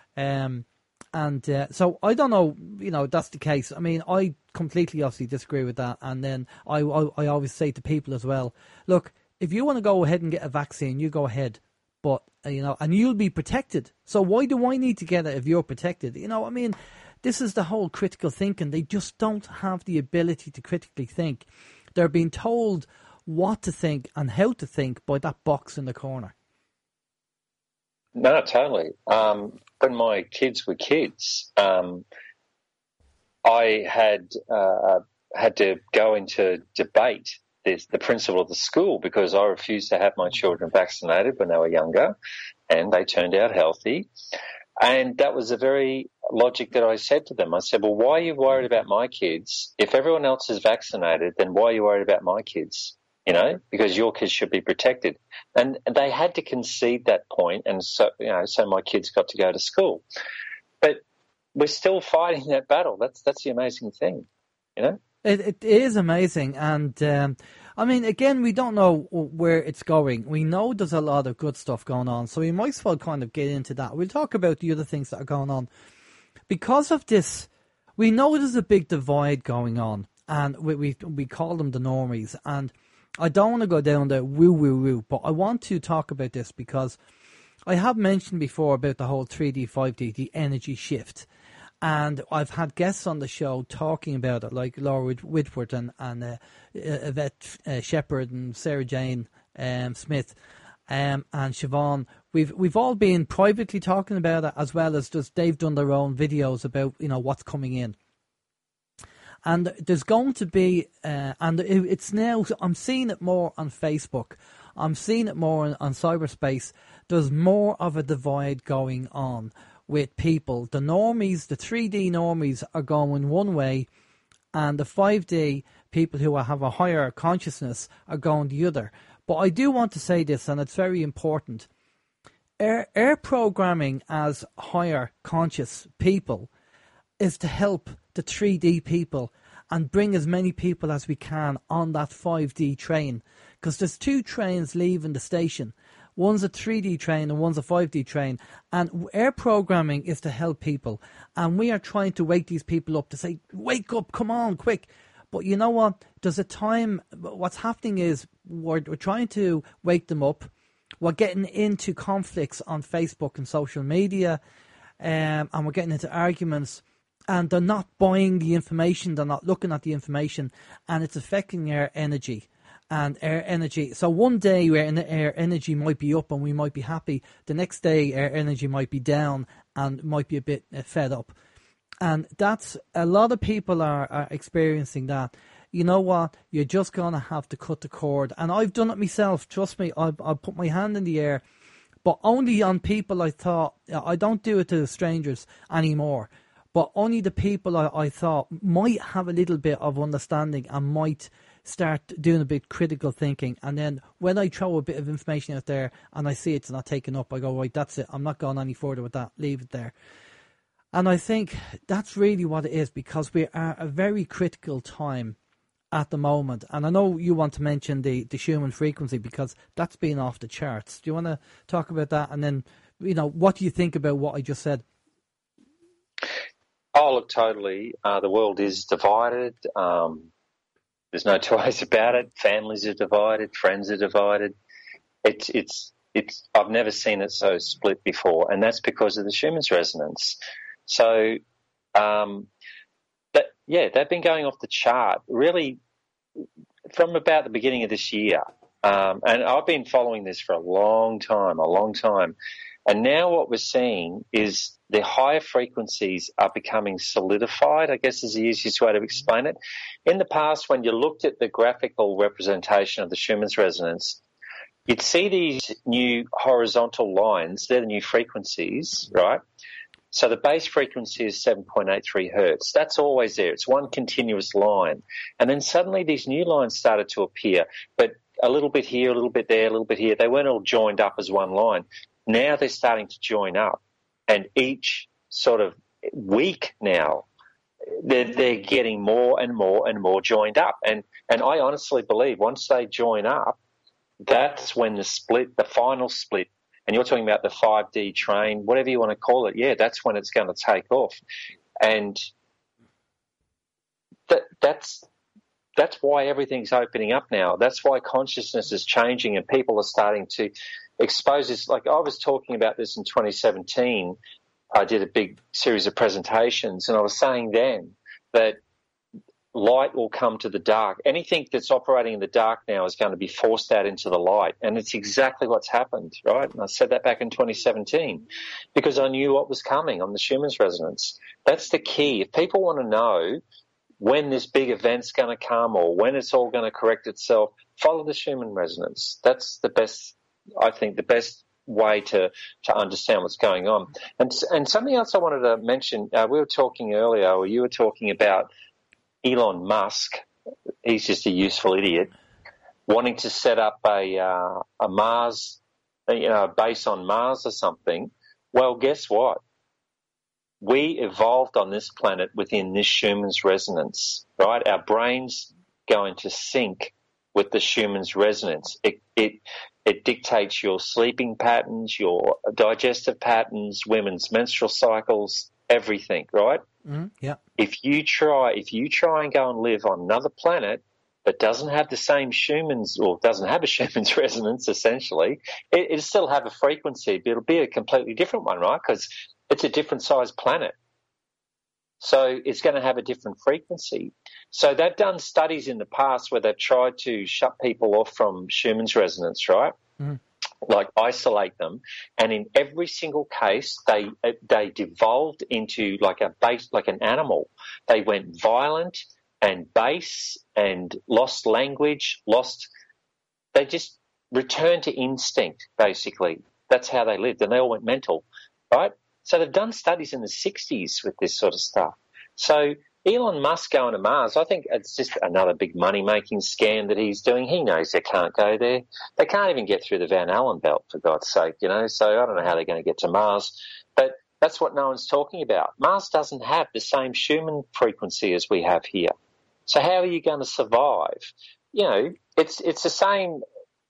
S2: So I don't know, you know, that's the case. I mean, I completely obviously disagree with that. And then I always say to people as well, look, if you want to go ahead and get a vaccine, you go ahead. But, you know, and you'll be protected. So why do I need to get it if you're protected? You know, I mean, this is the whole critical thinking. They just don't have the ability to critically think. They're being told what to think and how to think by that box in the corner.
S3: No, totally. When my kids were kids, I had to go into debate the principal of the school, because I refused to have my children vaccinated when they were younger, and they turned out healthy. And that was the very logic that I said to them. I said, well, why are you worried about my kids? If everyone else is vaccinated, then why are you worried about my kids? You know, because your kids should be protected. And they had to concede that point, and so my kids got to go to school. But we're still fighting that battle. That's the amazing thing, you know?
S2: It is amazing, and I mean, again, we don't know where it's going. We know there's a lot of good stuff going on, so we might as well kind of get into that. We'll talk about the other things that are going on. Because of this, we know there's a big divide going on, and we call them the normies, and I don't want to go down the woo, but I want to talk about this because I have mentioned before about the whole 3D, 5D, the energy shift. And I've had guests on the show talking about it, like Laura Whitworth and Yvette Shepherd and Sarah Jane Smith. and Siobhan, we've all been privately talking about it, as well as just they've done their own videos about what's coming in. And there's going to be, and it's now, I'm seeing it more on Facebook. I'm seeing it more on cyberspace. There's more of a divide going on with people. The normies, the 3D normies are going one way, and the 5D people who have a higher consciousness are going the other. But I do want to say this, and it's very important. Our programming as higher conscious people is to help the 3D people and bring as many people as we can on that 5D train. Because there's two trains leaving the station. One's a 3D train and one's a 5D train. And our programming is to help people. And we are trying to wake these people up to say, wake up, come on, quick. But you know what? There's a time, what's happening is we're trying to wake them up. We're getting into conflicts on Facebook and social media. And we're getting into arguments. And they're not buying the information. They're not looking at the information. And it's affecting our energy. And our energy. So one day our energy might be up and we might be happy. The next day our energy might be down and might be a bit fed up. And that's, a lot of people are experiencing that. You know what? You're just going to have to cut the cord. And I've done it myself. Trust me, I'll put my hand in the air. But only on people I thought, I don't do it to strangers anymore. But only the people I thought might have a little bit of understanding and might start doing a bit critical thinking. And then when I throw a bit of information out there and I see it's not taken up, I go, right, that's it. I'm not going any further with that. Leave it there. And I think that's really what it is, because we are at a very critical time at the moment. And I know you want to mention the Schumann frequency, because that's been off the charts. Do you want to talk about that? And then, what do you think about what I just said?
S3: Oh, look, totally. The world is divided. There's no two ways about it. Families are divided. Friends are divided. It's. I've never seen it so split before, and that's because of the Schumann's resonance. So, they've been going off the chart really from about the beginning of this year. And I've been following this for a long time. And now what we're seeing is the higher frequencies are becoming solidified, I guess is the easiest way to explain it. In the past, when you looked at the graphical representation of the Schumann's resonance, you'd see these new horizontal lines. They're the new frequencies, right? So the base frequency is 7.83 hertz. That's always there. It's one continuous line. And then suddenly these new lines started to appear, but a little bit here, a little bit there, a little bit here. They weren't all joined up as one line. Now they're starting to join up. And each sort of week now, they're getting more and more and more joined up. And I honestly believe once they join up, that's when the final split, and you're talking about the 5D train, whatever you want to call it, that's when it's going to take off. And that's why everything's opening up now. That's why consciousness is changing and people are starting to expose this. Like I was talking about this in 2017. I did a big series of presentations, and I was saying then that light will come to the dark. Anything that's operating in the dark now is going to be forced out into the light. And it's exactly what's happened, right? And I said that back in 2017 because I knew what was coming on the Schumann's resonance. That's the key. If people want to know when this big event's going to come or when it's all going to correct itself, follow the Schumann resonance. That's the best, I think, the best way to understand what's going on. And something else I wanted to mention, we were talking earlier, or you were talking about Elon Musk. He's just a useful idiot, wanting to set up a Mars, a base on Mars or something. Well, guess what? We evolved on this planet within this Schumann's resonance, right? Our brains go into sync with the Schumann's resonance. It dictates your sleeping patterns, your digestive patterns, women's menstrual cycles, everything, right?
S2: Yeah.
S3: If you try and go and live on another planet that doesn't have the same Schumann's, or doesn't have a Schumann's resonance, essentially, it'll still have a frequency, but it'll be a completely different one, right? Because it's a different size planet. So it's going to have a different frequency. So they've done studies in the past where they've tried to shut people off from Schumann's resonance, right? like isolate them, and in every single case they devolved into like an animal. They went violent and base and lost language, they just returned to instinct, basically. That's how they lived, and they all went mental, right? So they've done studies in the 60s with this sort of stuff. So Elon Musk going to Mars, I think it's just another big money-making scam that he's doing. He knows they can't go there. They can't even get through the Van Allen belt, for God's sake, you know. So I don't know how they're going to get to Mars. But that's what no one's talking about. Mars doesn't have the same Schumann frequency as we have here. So how are you going to survive? You know, it's the same.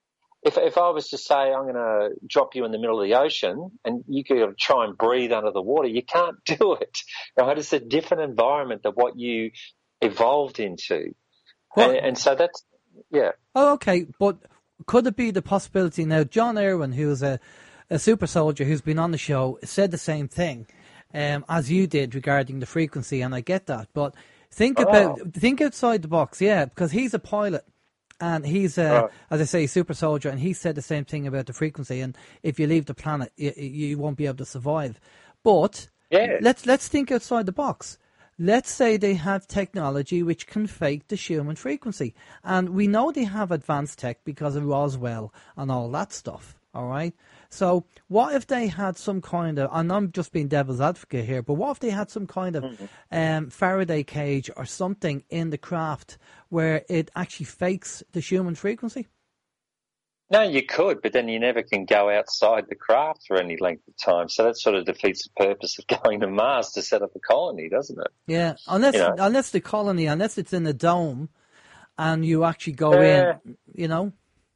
S3: If I was to say I'm going to drop you in the middle of the ocean and you got to try and breathe under the water, you can't do it. Right? It's a different environment than what you evolved into. And so that's, yeah.
S2: Oh, okay. But could it be the possibility now, John Irwin, who's a super soldier who's been on the show, said the same thing as you did regarding the frequency, and I get that. But think outside the box, yeah, because he's a pilot. And he's, as I say, super soldier, and he said the same thing about the frequency. And if you leave the planet, you won't be able to survive. But let's think outside the box. Let's say they have technology which can fake the Schumann frequency, and we know they have advanced tech because of Roswell and all that stuff. All right. So what if they had some kind of, and I'm just being devil's advocate here, but what if they had some kind of Faraday cage or something in the craft where it actually fakes the Schumann frequency?
S3: No, you could, but then you never can go outside the craft for any length of time. So that sort of defeats the purpose of going to Mars to set up a colony, doesn't it?
S2: Yeah, unless the colony, unless it's in a dome and you actually go in, you know.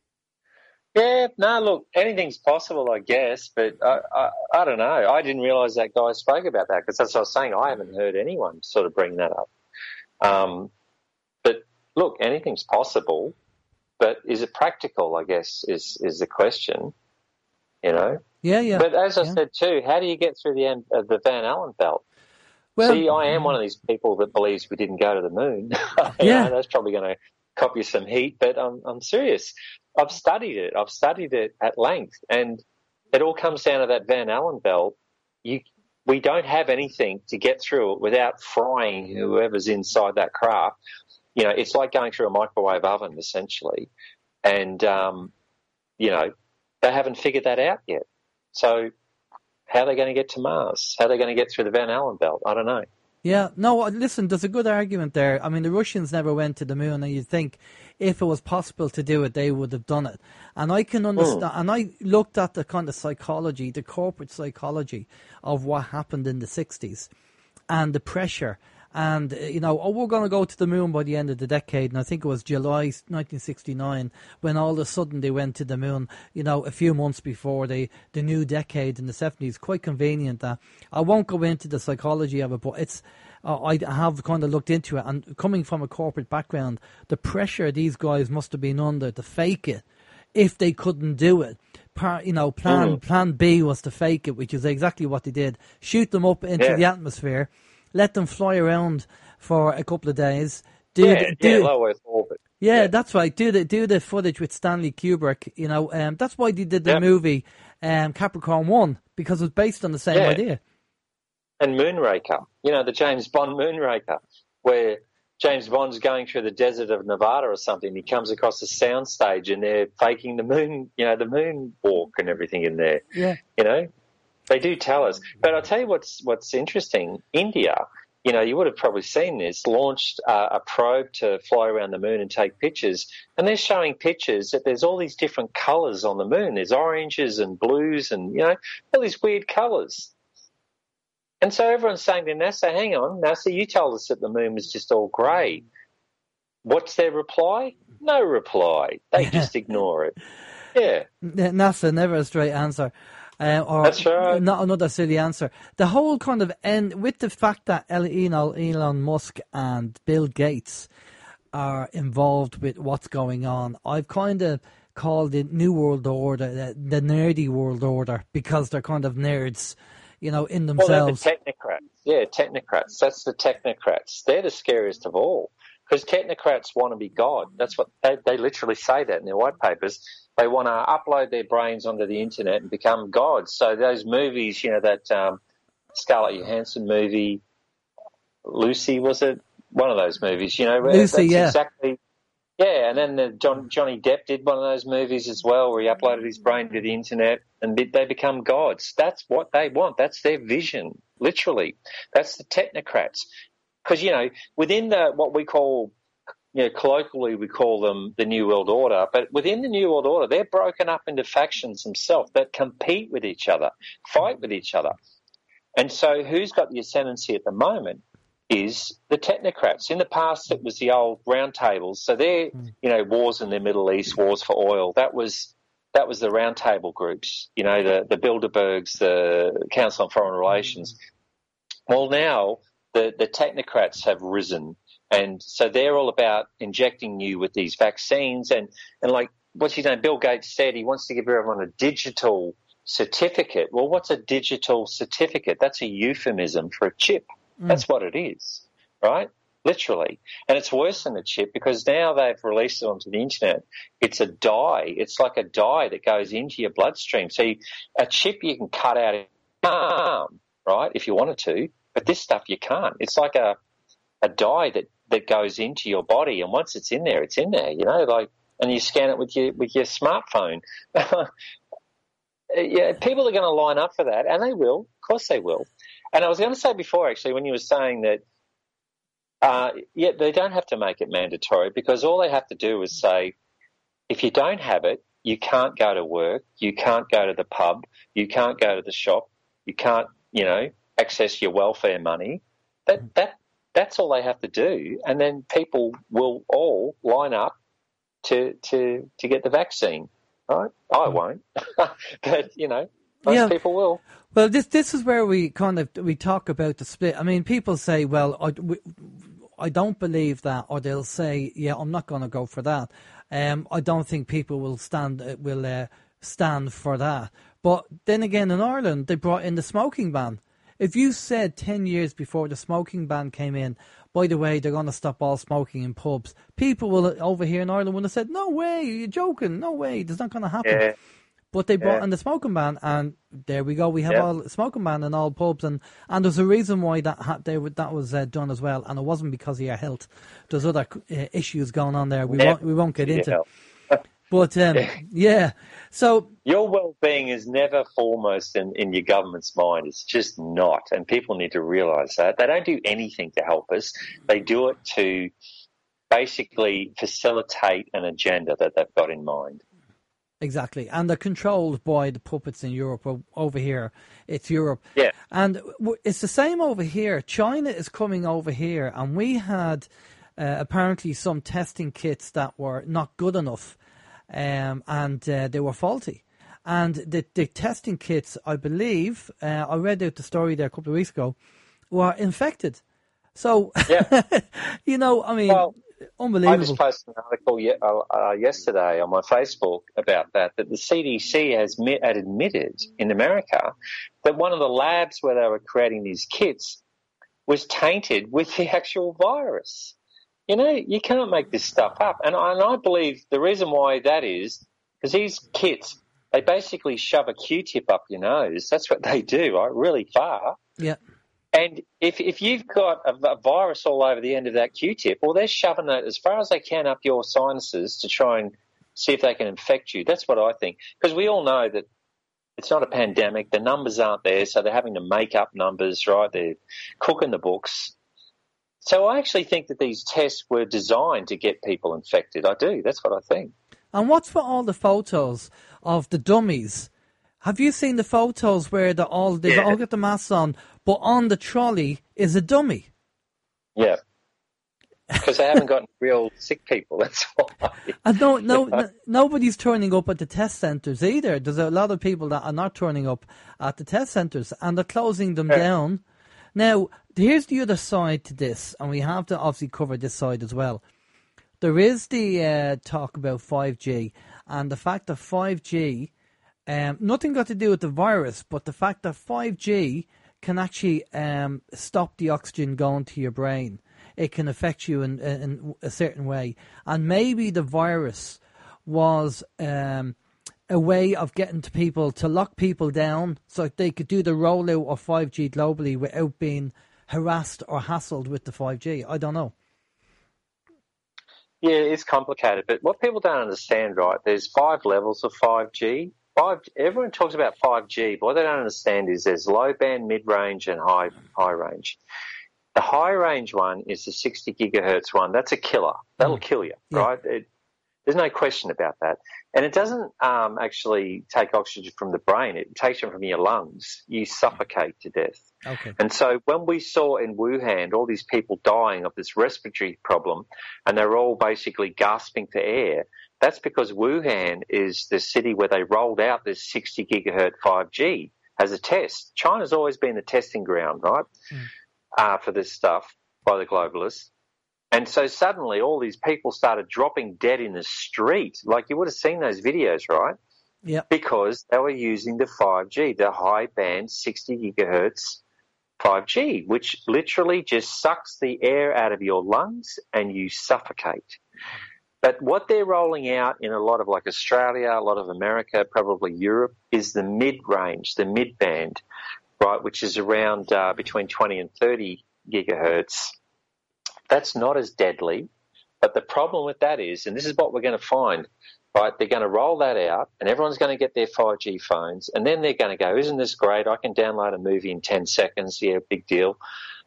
S3: Yeah, no, look, anything's possible, I guess, but I don't know. I didn't realise that guy spoke about that, because that's what I was saying. I haven't heard anyone sort of bring that up. But look, anything's possible, but is it practical, I guess, is the question, you know?
S2: Yeah.
S3: But as I said too, how do you get through the end of the Van Allen belt? Well, see, I am one of these people that believes we didn't go to the moon. You know, that's probably going to cop you some heat, but I'm serious. I've studied it. I've studied it at length, and it all comes down to that Van Allen belt. We don't have anything to get through it without frying whoever's inside that craft. You know, it's like going through a microwave oven, essentially. And, you know, they haven't figured that out yet. So how are they going to get to Mars? How are they going to get through the Van Allen belt? I don't know. Yeah,
S2: no, listen, there's a good argument there. I mean, the Russians never went to the moon, and you'd think if it was possible to do it, they would have done it. And I can understand, and I looked at the kind of psychology, the corporate psychology of what happened in the 60s and the pressure. And, you know, we're going to go to the moon by the end of the decade. And I think it was July 1969 when all of a sudden they went to the moon, you know, a few months before the new decade in the 70s. Quite convenient that. I won't go into the psychology of it, but it's, I have kind of looked into it. And coming from a corporate background, the pressure these guys must have been under to fake it if they couldn't do it. Plan B was to fake it, which is exactly what they did. Shoot them up into the atmosphere. Let them fly around for a couple of days.
S3: Low Earth orbit.
S2: Yeah, that's right. Do the footage with Stanley Kubrick. You know, that's why they did the movie Capricorn 1, because it was based on the same idea.
S3: And Moonraker, you know, the James Bond Moonraker, where James Bond's going through the desert of Nevada or something. He comes across a soundstage and they're faking the moon, you know, the moon walk and everything in there.
S2: Yeah,
S3: you know. They do tell us. But I'll tell you what's interesting. India, you know, you would have probably seen this, launched a probe to fly around the moon and take pictures. And they're showing pictures that there's all these different colours on the moon. There's oranges and blues and, you know, all these weird colours. And so everyone's saying to NASA, hang on, NASA, you told us that the moon was just all grey. What's their reply? No reply. They just ignore it. Yeah.
S2: NASA, never a straight answer.
S3: That's right.
S2: Not another silly answer. The whole kind of end with the fact that Elon Musk and Bill Gates are involved with what's going on. I've kind of called it New World Order, the nerdy world order, because they're kind of nerds, you know, in themselves.
S3: Well, they're the technocrats. Yeah, technocrats. That's the technocrats. They're the scariest of all, because technocrats want to be God. That's what they literally say that in their white papers. They want to upload their brains onto the internet and become gods. So those movies, that Scarlett Johansson movie, Lucy, was it? One of those movies,
S2: Lucy, yeah.
S3: Exactly. Yeah, and then Johnny Depp did one of those movies as well where he uploaded his brain to the internet and they become gods. That's what they want. That's their vision, literally. That's the technocrats. Because, within what we call, colloquially we call them the New World Order, but within the New World Order, they're broken up into factions themselves that compete with each other, fight with each other. And so who's got the ascendancy at the moment is the technocrats. In the past, it was the old round tables. So they're, wars in the Middle East, wars for oil. That was the round table groups, the Bilderbergs, the Council on Foreign Relations. Well, now the technocrats have risen. And so they're all about injecting you with these vaccines. And like, what's his name? Bill Gates said he wants to give everyone a digital certificate. Well, what's a digital certificate? That's a euphemism for a chip. That's what it is, right? Literally. And it's worse than a chip because now they've released it onto the internet. It's a dye. It's like a dye that goes into your bloodstream. So a chip you can cut out in your arm, right, if you wanted to, but this stuff you can't. It's like a dye that goes into your body, and once it's in there, and you scan it with your smartphone. Yeah, people are going to line up for that, and they will. Of course they will. And I was going to say before, actually, when you were saying that, they don't have to make it mandatory because all they have to do is say, if you don't have it, you can't go to work, you can't go to the pub, you can't go to the shop, you can't, access your welfare money. That's all they have to do, and then people will all line up to get the vaccine. Right? I won't, but most people will.
S2: Well, this is where we talk about the split. I mean, people say, "Well, I don't believe that," or they'll say, "Yeah, I'm not going to go for that." I don't think people will stand for that. But then again, in Ireland, they brought in the smoking ban. If you said 10 years before the smoking ban came in, by the way, they're going to stop all smoking in pubs, people over here in Ireland would have said, no way, you're joking, no way, that's not going to happen.
S3: Yeah.
S2: But they brought in the smoking ban, and there we go, we have all smoking ban in all pubs, and there's a reason why that was done as well, and it wasn't because of your health. There's other issues going on there we won't get into. But, so...
S3: Your well-being is never foremost in your government's mind. It's just not. And people need to realise that. They don't do anything to help us. They do it to basically facilitate an agenda that they've got in mind.
S2: Exactly. And they're controlled by the puppets in Europe. Over here, it's Europe.
S3: Yeah.
S2: And it's the same over here. China is coming over here, and we had apparently some testing kits that were not good enough. And they were faulty. And the testing kits, I believe, I read out the story there a couple of weeks ago, were infected. So, unbelievable.
S3: I just posted an article yesterday on my Facebook about that the CDC had admitted in America that one of the labs where they were creating these kits was tainted with the actual virus. You can't make this stuff up. And I believe the reason why that is because these kits, they basically shove a Q-tip up your nose. That's what they do, right? Really far.
S2: Yeah.
S3: And if you've got a virus all over the end of that Q-tip, well, they're shoving that as far as they can up your sinuses to try and see if they can infect you. That's what I think. Because we all know that it's not a pandemic. The numbers aren't there, so they're having to make up numbers, right? They're cooking the books. So I actually think that these tests were designed to get people infected. I do. That's what I think.
S2: And what's for all the photos of the dummies? Have you seen the photos where they've all got the masks on, but on the trolley is a dummy?
S3: Yeah. Because they haven't got real sick people, that's why.
S2: And nobody's turning up at the test centres either. There's a lot of people that are not turning up at the test centres, and they're closing them down. Now, here's the other side to this, and we have to obviously cover this side as well. There is the talk about 5G, and the fact that 5G, nothing got to do with the virus, but the fact that 5G can actually stop the oxygen going to your brain. It can affect you in a certain way. And maybe the virus was a way of getting to people to lock people down so they could do the rollout of 5G globally without being harassed or hassled with the 5G? I don't know.
S3: Yeah, it's complicated, but what people don't understand, right, there's 5 levels of 5G. Everyone talks about 5G, but what they don't understand is there's low band, mid-range, and high range. The high range one is the 60 gigahertz one. That's a killer. That'll kill you, right? There's no question about that. And it doesn't actually take oxygen from the brain. It takes it from your lungs. You suffocate to death.
S2: Okay.
S3: And so when we saw in Wuhan all these people dying of this respiratory problem, and they're all basically gasping for air, that's because Wuhan is the city where they rolled out this 60 gigahertz 5G as a test. China's always been the testing ground, right, for this stuff by the globalists. And so suddenly all these people started dropping dead in the street. Like you would have seen those videos, right?
S2: Yeah.
S3: Because they were using the 5G, the high band 60 gigahertz 5G, which literally just sucks the air out of your lungs and you suffocate. But what they're rolling out in a lot of like Australia, a lot of America, probably Europe, is the mid-range, the mid-band, right, which is around between 20 and 30 gigahertz. That's not as deadly, but the problem with that is, and this is what we're going to find, right, they're going to roll that out and everyone's going to get their 5G phones and then they're going to go, isn't this great? I can download a movie in 10 seconds. Yeah, big deal.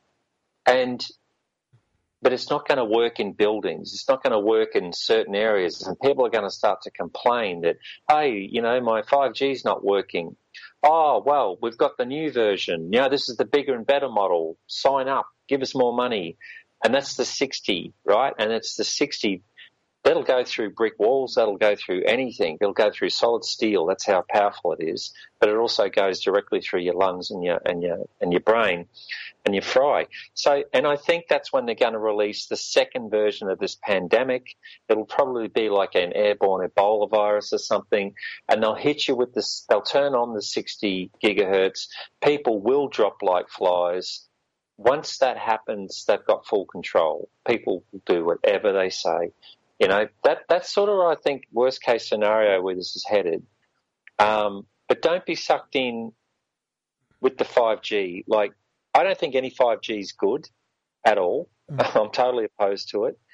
S3: But it's not going to work in buildings. It's not going to work in certain areas. And people are going to start to complain that, hey, you know, my 5G is not working. Oh, well, we've got the new version. You know, this is the bigger and better model. Sign up. Give us more money. And that's the 60, right? And it's the 60. That'll go through brick walls. That'll go through anything. It'll go through solid steel. That's how powerful it is. But it also goes directly through your lungs and your brain, and you fry. So, and I think that's when they're going to release the second version of this pandemic. It'll probably be like an airborne Ebola virus or something, and they'll hit you with this. They'll turn on the 60 gigahertz. People will drop like flies. Once that happens, they've got full control. People will do whatever they say. You know, that's sort of, I think, worst case scenario where this is headed. But don't be sucked in with the 5G. Like, I don't think any 5G is good at all. I'm totally opposed to it.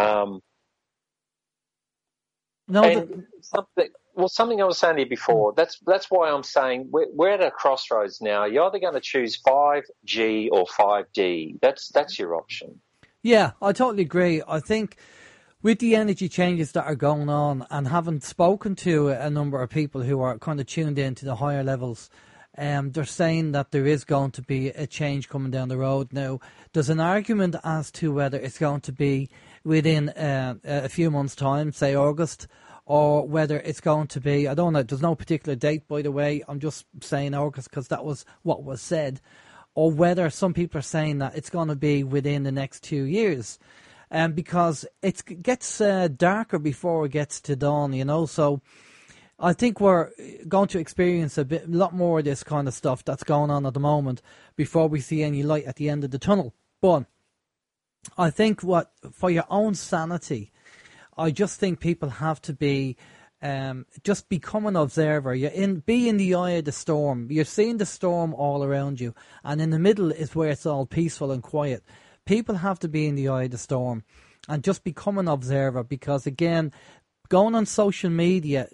S3: Something I was saying to you before, that's why I'm saying we're at a crossroads now. You're either going to choose 5G or 5D. That's your option.
S2: Yeah, I totally agree. I think with the energy changes that are going on, and having spoken to a number of people who are kind of tuned in to the higher levels, they're saying that there is going to be a change coming down the road. Now, there's an argument as to whether it's going to be within a few months' time, say August, or whether it's going to be, I don't know, there's no particular date, by the way. I'm just saying August because that was what was said. Or whether some people are saying that it's going to be within the next 2 years. Because it gets darker before it gets to dawn, you know. So I think we're going to experience a lot more of this kind of stuff that's going on at the moment before we see any light at the end of the tunnel. But I think for your own sanity, I just think people have to be just become an observer. Be in the eye of the storm. You're seeing the storm all around you, and in the middle is where it's all peaceful and quiet. People have to be in the eye of the storm and just become an observer, because, again, going on social media,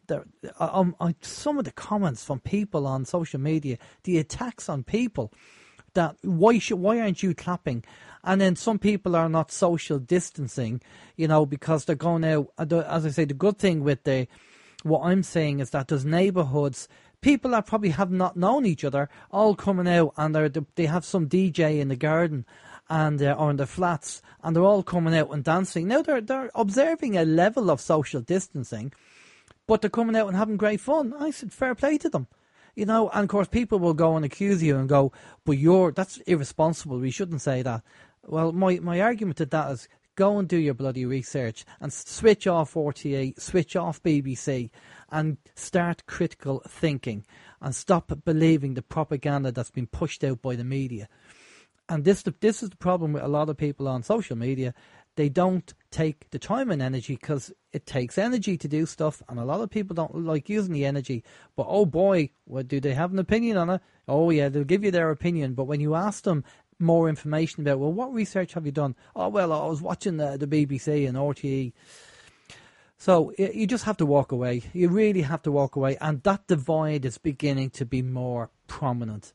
S2: some of the comments from people on social media, the attacks on people, that why aren't you clapping? And then some people are not social distancing, you know, because they're going out. As I say, the good thing with what I'm saying is that there's neighbourhoods, people that probably have not known each other, all coming out, and they have some DJ in the garden and or in the flats, and they're all coming out and dancing. Now they're observing a level of social distancing, but they're coming out and having great fun. I said, fair play to them, you know. And of course, people will go and accuse you and go, "But that's irresponsible. We shouldn't say that." Well, my argument to that is, go and do your bloody research and switch off RTA, switch off BBC, and start critical thinking and stop believing the propaganda that's been pushed out by the media. And this is the problem with a lot of people on social media. They don't take the time and energy, because it takes energy to do stuff, and a lot of people don't like using the energy. But oh boy, what do they have an opinion on it? Oh yeah, they'll give you their opinion, but when you ask them more information about, well, what research have you done? Oh well, I was watching the BBC and RTE. So you just have to walk away. You really have to walk away, and that divide is beginning to be more prominent.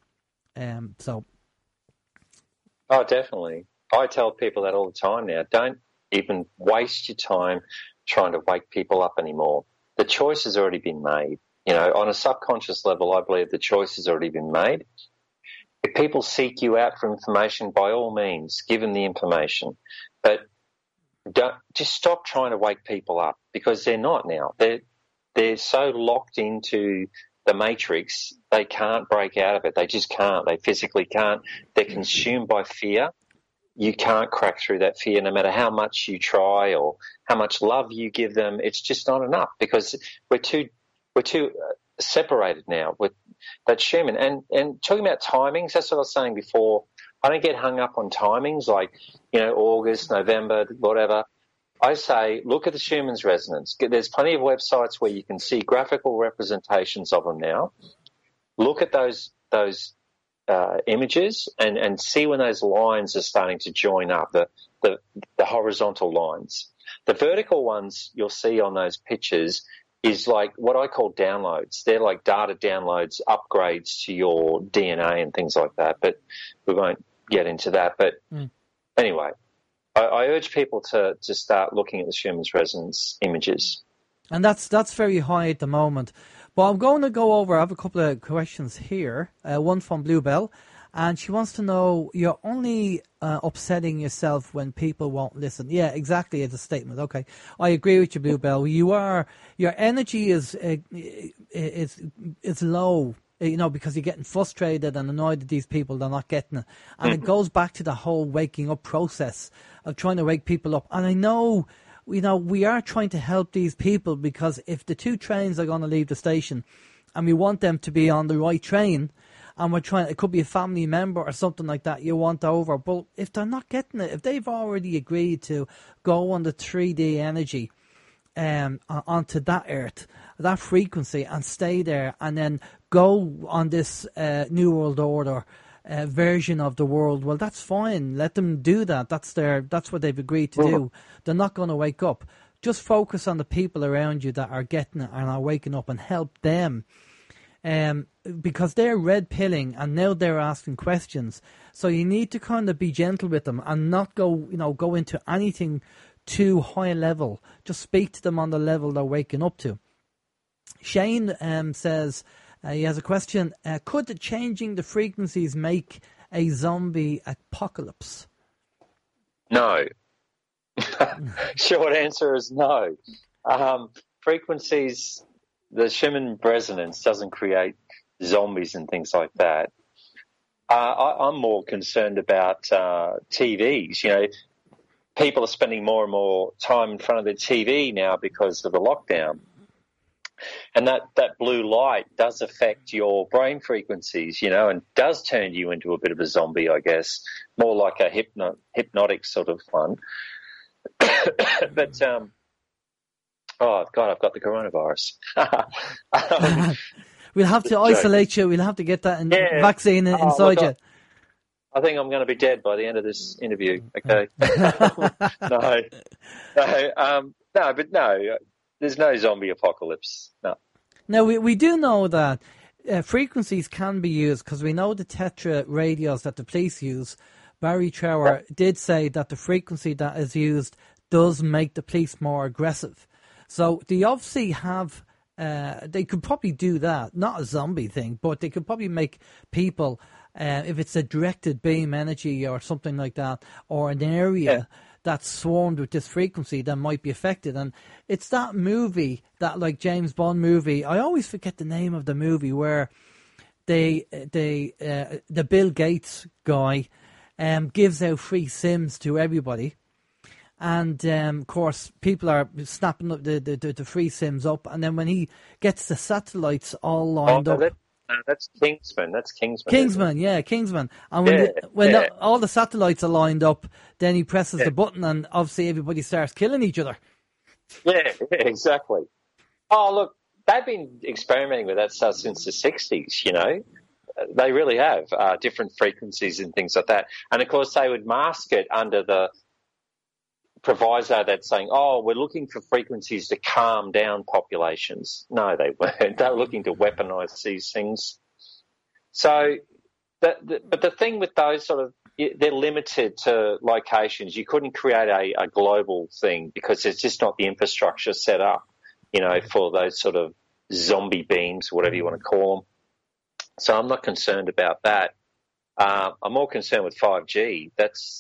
S3: Oh, definitely. I tell people that all the time now. Don't even waste your time trying to wake people up anymore. The choice has already been made. You know, on a subconscious level, I believe the choice has already been made. If people seek you out for information, by all means, give them the information. But just stop trying to wake people up, because they're not now. They're so locked into the matrix, they can't break out of it. They just can't. They physically can't. They're consumed by fear. You can't crack through that fear no matter how much you try or how much love you give them. It's just not enough, because we're too separated now with that Schumann. And talking about timings, that's what I was saying before. I don't get hung up on timings like, you know, August, November, whatever. I say, look at the Schumann's resonance. There's plenty of websites where you can see graphical representations of them now. Look at those images and see when those lines are starting to join up, the horizontal lines. The vertical ones you'll see on those pictures is like what I call downloads. They're like data downloads, upgrades to your DNA and things like that, but we won't get into that. But anyway, I urge people to start looking at the Schumann's resonance images.
S2: And that's very high at the moment. But I'm going to go over, I have a couple of questions here. One from Bluebell, and she wants to know, you're only upsetting yourself when people won't listen. Yeah, exactly, it's a statement. Okay, I agree with you, Bluebell. Your energy is low, you know, because you're getting frustrated and annoyed at these people, they're not getting it. And it goes back to the whole waking up process of trying to wake people up. And I know, you know, we are trying to help these people, because if the two trains are going to leave the station and we want them to be on the right train, and we're trying, it could be a family member or something like that you want over, but if they're not getting it, if they've already agreed to go on the 3D energy onto that earth, that frequency, and stay there, and then go on this New World Order version of the world, well, that's fine. Let them do that. That's what they've agreed to do. They're not going to wake up. Just focus on the people around you that are getting it and are waking up, and help them. Because they're red pilling and now they're asking questions. So you need to kind of be gentle with them and not go into anything too high level. Just speak to them on the level they're waking up to. Shane says, he has a question. Could changing the frequencies make a zombie apocalypse?
S3: No. Short answer is no. Frequencies, the Schumann resonance doesn't create zombies and things like that. I'm more concerned about TVs. You know, people are spending more and more time in front of the TV now because of the lockdown. And that blue light does affect your brain frequencies, you know, and does turn you into a bit of a zombie, I guess, more like a hypnotic sort of one. But, oh, God, I've got the coronavirus.
S2: We'll have to isolate you. We'll have to get that vaccine inside you.
S3: I think I'm going to be dead by the end of this interview. Okay. No. There's no zombie apocalypse. No.
S2: Now, we do know that frequencies can be used, because we know the Tetra radios that the police use. Barry Trower did say that the frequency that is used does make the police more aggressive. So they obviously have, they could probably do that. Not a zombie thing, but they could probably make people, if it's a directed beam energy or something like that, or an area that's swarmed with this frequency that might be affected. And it's that movie, that like James Bond movie, I always forget the name of the movie, where the Bill Gates guy gives out free SIMs to everybody. And, of course, people are snapping up the free SIMs up. And then when he gets the satellites all lined up,
S3: That's Kingsman. That's Kingsman.
S2: Kingsman, yeah, Kingsman. And all the satellites are lined up, then he presses the button, and obviously everybody starts killing each other.
S3: Yeah, exactly. Oh, look, they've been experimenting with that stuff since the 60s, you know. They really have, different frequencies and things like that. And, of course, they would mask it under the proviso that's saying, oh, we're looking for frequencies to calm down populations. No, they weren't. They were looking to weaponize these things. So, but the thing with those sort of, they're limited to locations. You couldn't create a global thing because there's just not the infrastructure set up, you know, for those sort of zombie beams, whatever you want to call them. So I'm not concerned about that. I'm more concerned with 5G.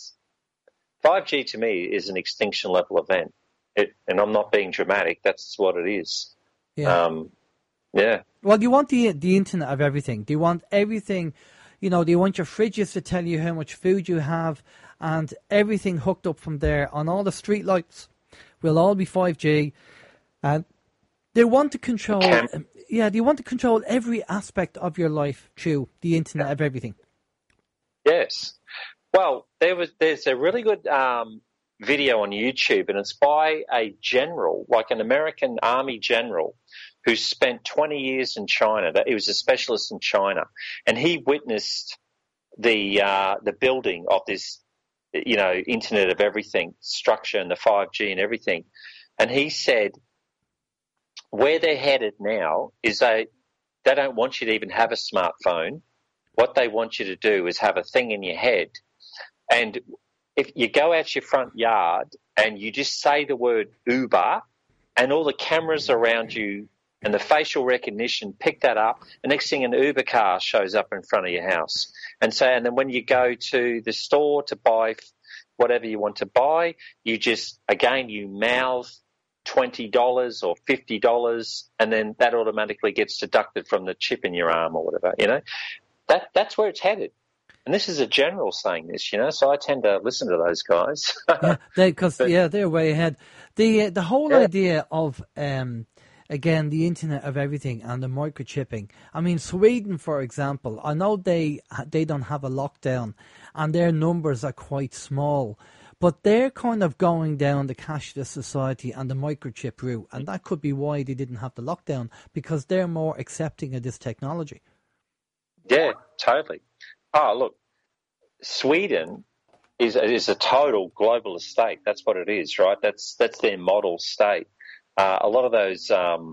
S3: 5G to me is an extinction level event, and I'm not being dramatic. That's what it is.
S2: Yeah.
S3: Yeah.
S2: Well, do you want the internet of everything? Do you want everything? You know, do you want your fridges to tell you how much food you have, and everything hooked up from there on all the street lights will all be 5G, and they want to control. Do you want to control every aspect of your life through the internet of everything?
S3: Yes. Well, there's a really good video on YouTube, and it's by a general, like an American Army general, who spent 20 years in China. He was a specialist in China, and he witnessed the building of this, you know, Internet of Everything structure and the 5G and everything. And he said, where they're headed now is they don't want you to even have a smartphone. What they want you to do is have a thing in your head. And if you go out your front yard and you just say the word Uber, and all the cameras around you and the facial recognition pick that up, the next thing an Uber car shows up in front of your house. And then when you go to the store to buy whatever you want to buy, you mouth $20 or $50, and then that automatically gets deducted from the chip in your arm or whatever, you know. That's where it's headed. And this is a general saying this, you know, so I tend to listen to those guys.
S2: They're way ahead. The whole idea of, again, the Internet of Everything and the microchipping. I mean, Sweden, for example, I know they don't have a lockdown and their numbers are quite small, but they're kind of going down the cashless society and the microchip route, and that could be why they didn't have the lockdown, because they're more accepting of this technology.
S3: Yeah, totally. Oh, look, Sweden is a total globalist state. That's what it is, right? That's their model state. A lot of those,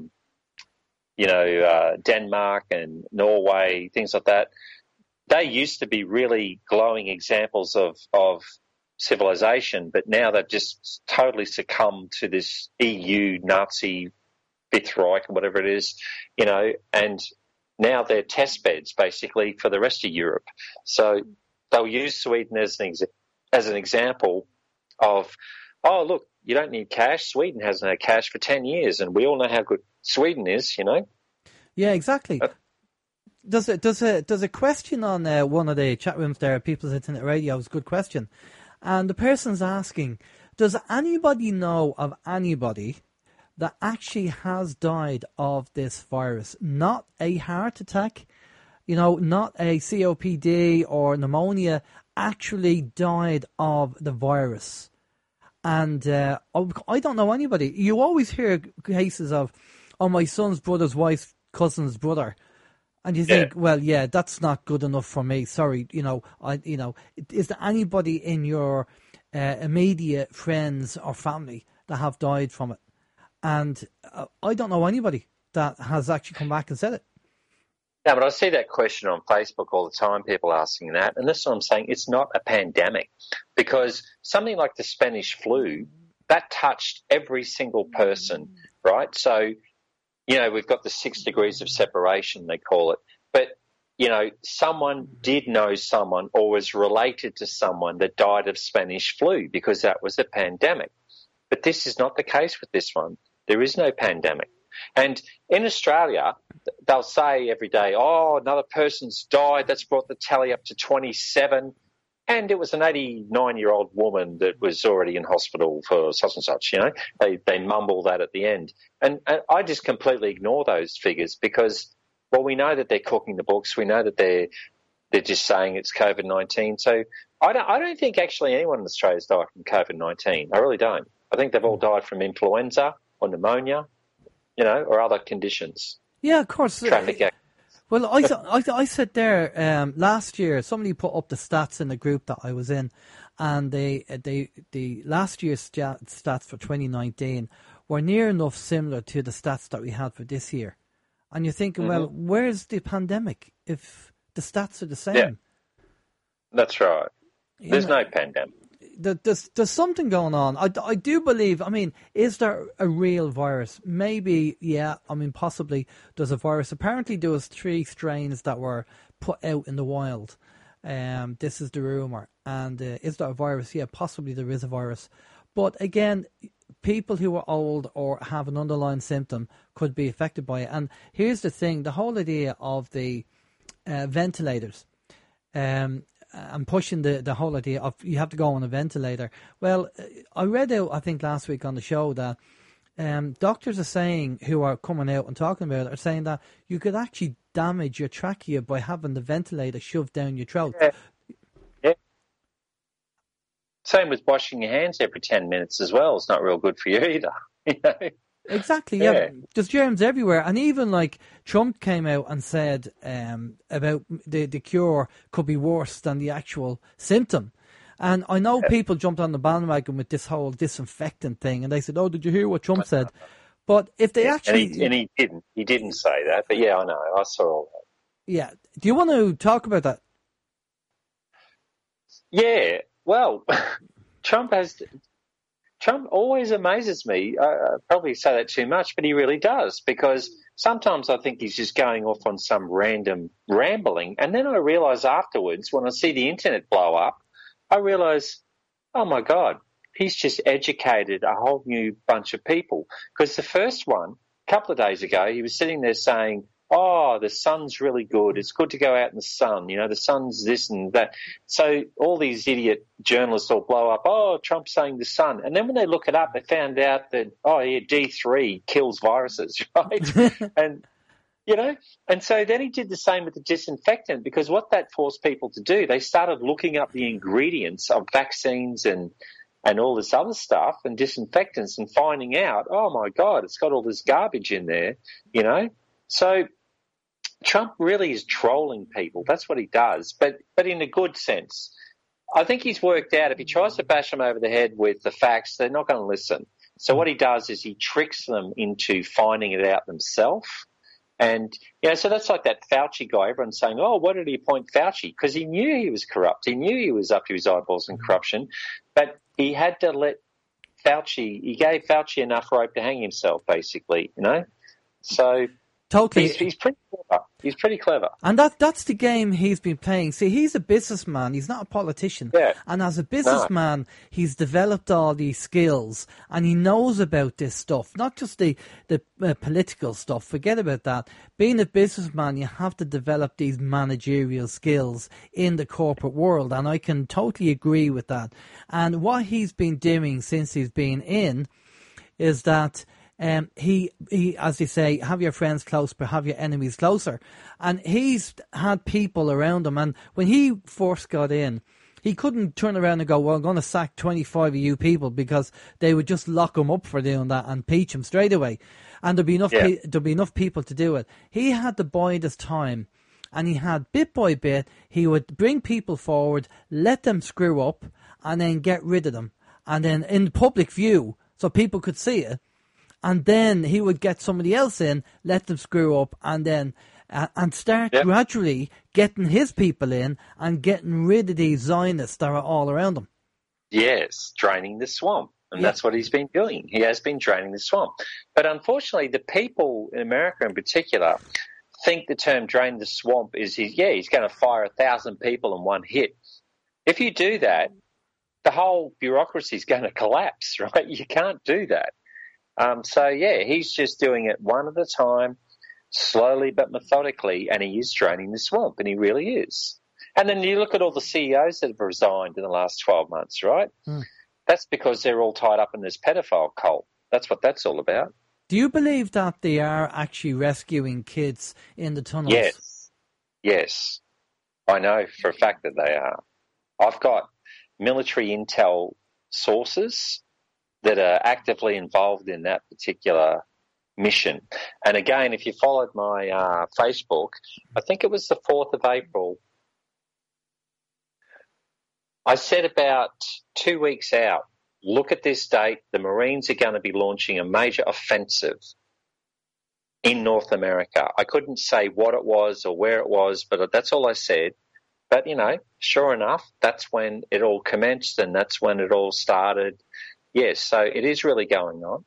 S3: Denmark and Norway, things like that, they used to be really glowing examples of civilization, but now they've just totally succumbed to this EU Nazi Fifth Reich, whatever it is, you know, and now they're test beds basically for the rest of Europe. So they'll use Sweden as an example of, oh, look, you don't need cash. Sweden hasn't had cash for 10 years, and we all know how good Sweden is, you know.
S2: Yeah, exactly. Does a question on one of the chat rooms there, People's Internet Radio, is a good question. And the person's asking, does anybody know of anybody that actually has died of this virus? Not a heart attack, you know, not a COPD or pneumonia, actually died of the virus. And I don't know anybody. You always hear cases of, oh, my son's brother's wife's cousin's brother. And you think, well, yeah, that's not good enough for me. Sorry, is there anybody in your immediate friends or family that have died from it? And I don't know anybody that has actually come back and said it.
S3: Yeah, but I see that question on Facebook all the time, people asking that. And that's what I'm saying. It's not a pandemic, because something like the Spanish flu, that touched every single person, right? So, you know, we've got the 6 degrees of separation, they call it. But, you know, someone did know someone or was related to someone that died of Spanish flu, because that was a pandemic. But this is not the case with this one. There is no pandemic. And in Australia, they'll say every day, oh, another person's died. That's brought the tally up to 27. And it was an 89-year-old woman that was already in hospital for such and such, you know. They mumble that at the end. And I just completely ignore those figures, because Well, we know that they're cooking the books. We know that they're just saying it's COVID-19. So I don't think actually anyone in Australia has died from COVID-19. I really don't. I think they've all died from influenza or pneumonia, or other conditions.
S2: Yeah, of course.
S3: Traffic accidents.
S2: Well, I said there last year, somebody put up the stats in the group that I was in, and the last year's stats for 2019 were near enough similar to the stats that we had for this year. And you're thinking, well, where's the pandemic if the stats are the same?
S3: Yeah, that's right. There's no pandemic.
S2: There's something going on. I do believe, is there a real virus? Maybe, yeah. Possibly there's a virus. Apparently there was 3 strains that were put out in the wild. This is the rumour. And is there a virus? Yeah, possibly there is a virus. But again, people who are old or have an underlying symptom could be affected by it. And here's the thing, the whole idea of the ventilators, and pushing the whole idea of you have to go on a ventilator. Well, I read out, I think last week on the show, that doctors are saying, who are coming out and talking about it, are saying that you could actually damage your trachea by having the ventilator shoved down your throat.
S3: Yeah. Same with washing your hands every 10 minutes as well. It's not real good for you either.
S2: Exactly, yeah. There's germs everywhere. And even like Trump came out and said about the cure could be worse than the actual symptom. And I know people jumped on the bandwagon with this whole disinfectant thing, and they said, oh, did you hear what Trump said? But if they actually...
S3: And he didn't say that, but yeah, I know, I saw all that.
S2: Yeah. Do you want to talk about that?
S3: Yeah, well, Trump always amazes me. I probably say that too much, but he really does, because sometimes I think he's just going off on some random rambling, and then I realise afterwards, when I see the internet blow up, I realise, oh my God, he's just educated a whole new bunch of people. Because the first one, a couple of days ago, he was sitting there saying, oh, the sun's really good. It's good to go out in the sun. The sun's this and that. So all these idiot journalists all blow up, oh, Trump's saying the sun. And then when they look it up, they found out that, oh, yeah, D3 kills viruses, right? And so then he did the same with the disinfectant, because what that forced people to do, they started looking up the ingredients of vaccines and all this other stuff and disinfectants and finding out, oh, my God, it's got all this garbage in there, So Trump really is trolling people. That's what he does, but in a good sense. I think he's worked out if he tries to bash them over the head with the facts, they're not going to listen. So what he does is he tricks them into finding it out themselves. And, so that's like that Fauci guy. Everyone's saying, oh, why did he appoint Fauci? Because he knew he was corrupt. He knew he was up to his eyeballs in corruption. But he had to he gave Fauci enough rope to hang himself, basically, So...
S2: Totally.
S3: He's pretty clever. He's pretty clever.
S2: And that's the game he's been playing. See, he's a businessman. He's not a politician.
S3: Yeah.
S2: And as a businessman, he's developed all these skills, and he knows about this stuff, not just the political stuff. Forget about that. Being a businessman, you have to develop these managerial skills in the corporate world, and I can totally agree with that. And what he's been doing since he's been in is that he, as they say, have your friends close, but have your enemies closer. And he's had people around him. And when he first got in, he couldn't turn around and go, well, I'm going to sack 25 of you people, because they would just lock him up for doing that and impeach him straight away. And there'd be enough people to do it. He had to bide his time. And he had, bit by bit, he would bring people forward, let them screw up, and then get rid of them. And then in public view, so people could see it. And then he would get somebody else in, let them screw up, and then and start gradually getting his people in and getting rid of these Zionists that are all around him.
S3: Yes, draining the swamp. And that's what he's been doing. He has been draining the swamp. But unfortunately, the people in America in particular think the term drain the swamp is he's going to fire 1,000 people in one hit. If you do that, the whole bureaucracy is going to collapse, right? You can't do that. He's just doing it one at a time, slowly but methodically, and he is draining the swamp, and he really is. And then you look at all the CEOs that have resigned in the last 12 months, right? That's because they're all tied up in this pedophile cult. That's what that's all about.
S2: Do you believe that they are actually rescuing kids in the tunnels?
S3: Yes. I know for a fact that they are. I've got military intel sources that are actively involved in that particular mission. And again, if you followed my Facebook, I think it was the 4th of April, I said about 2 weeks out, look at this date, the Marines are going to be launching a major offensive in North America. I couldn't say what it was or where it was, but that's all I said. But, sure enough, that's when it all commenced and that's when it all started. Yes, so it is really going on.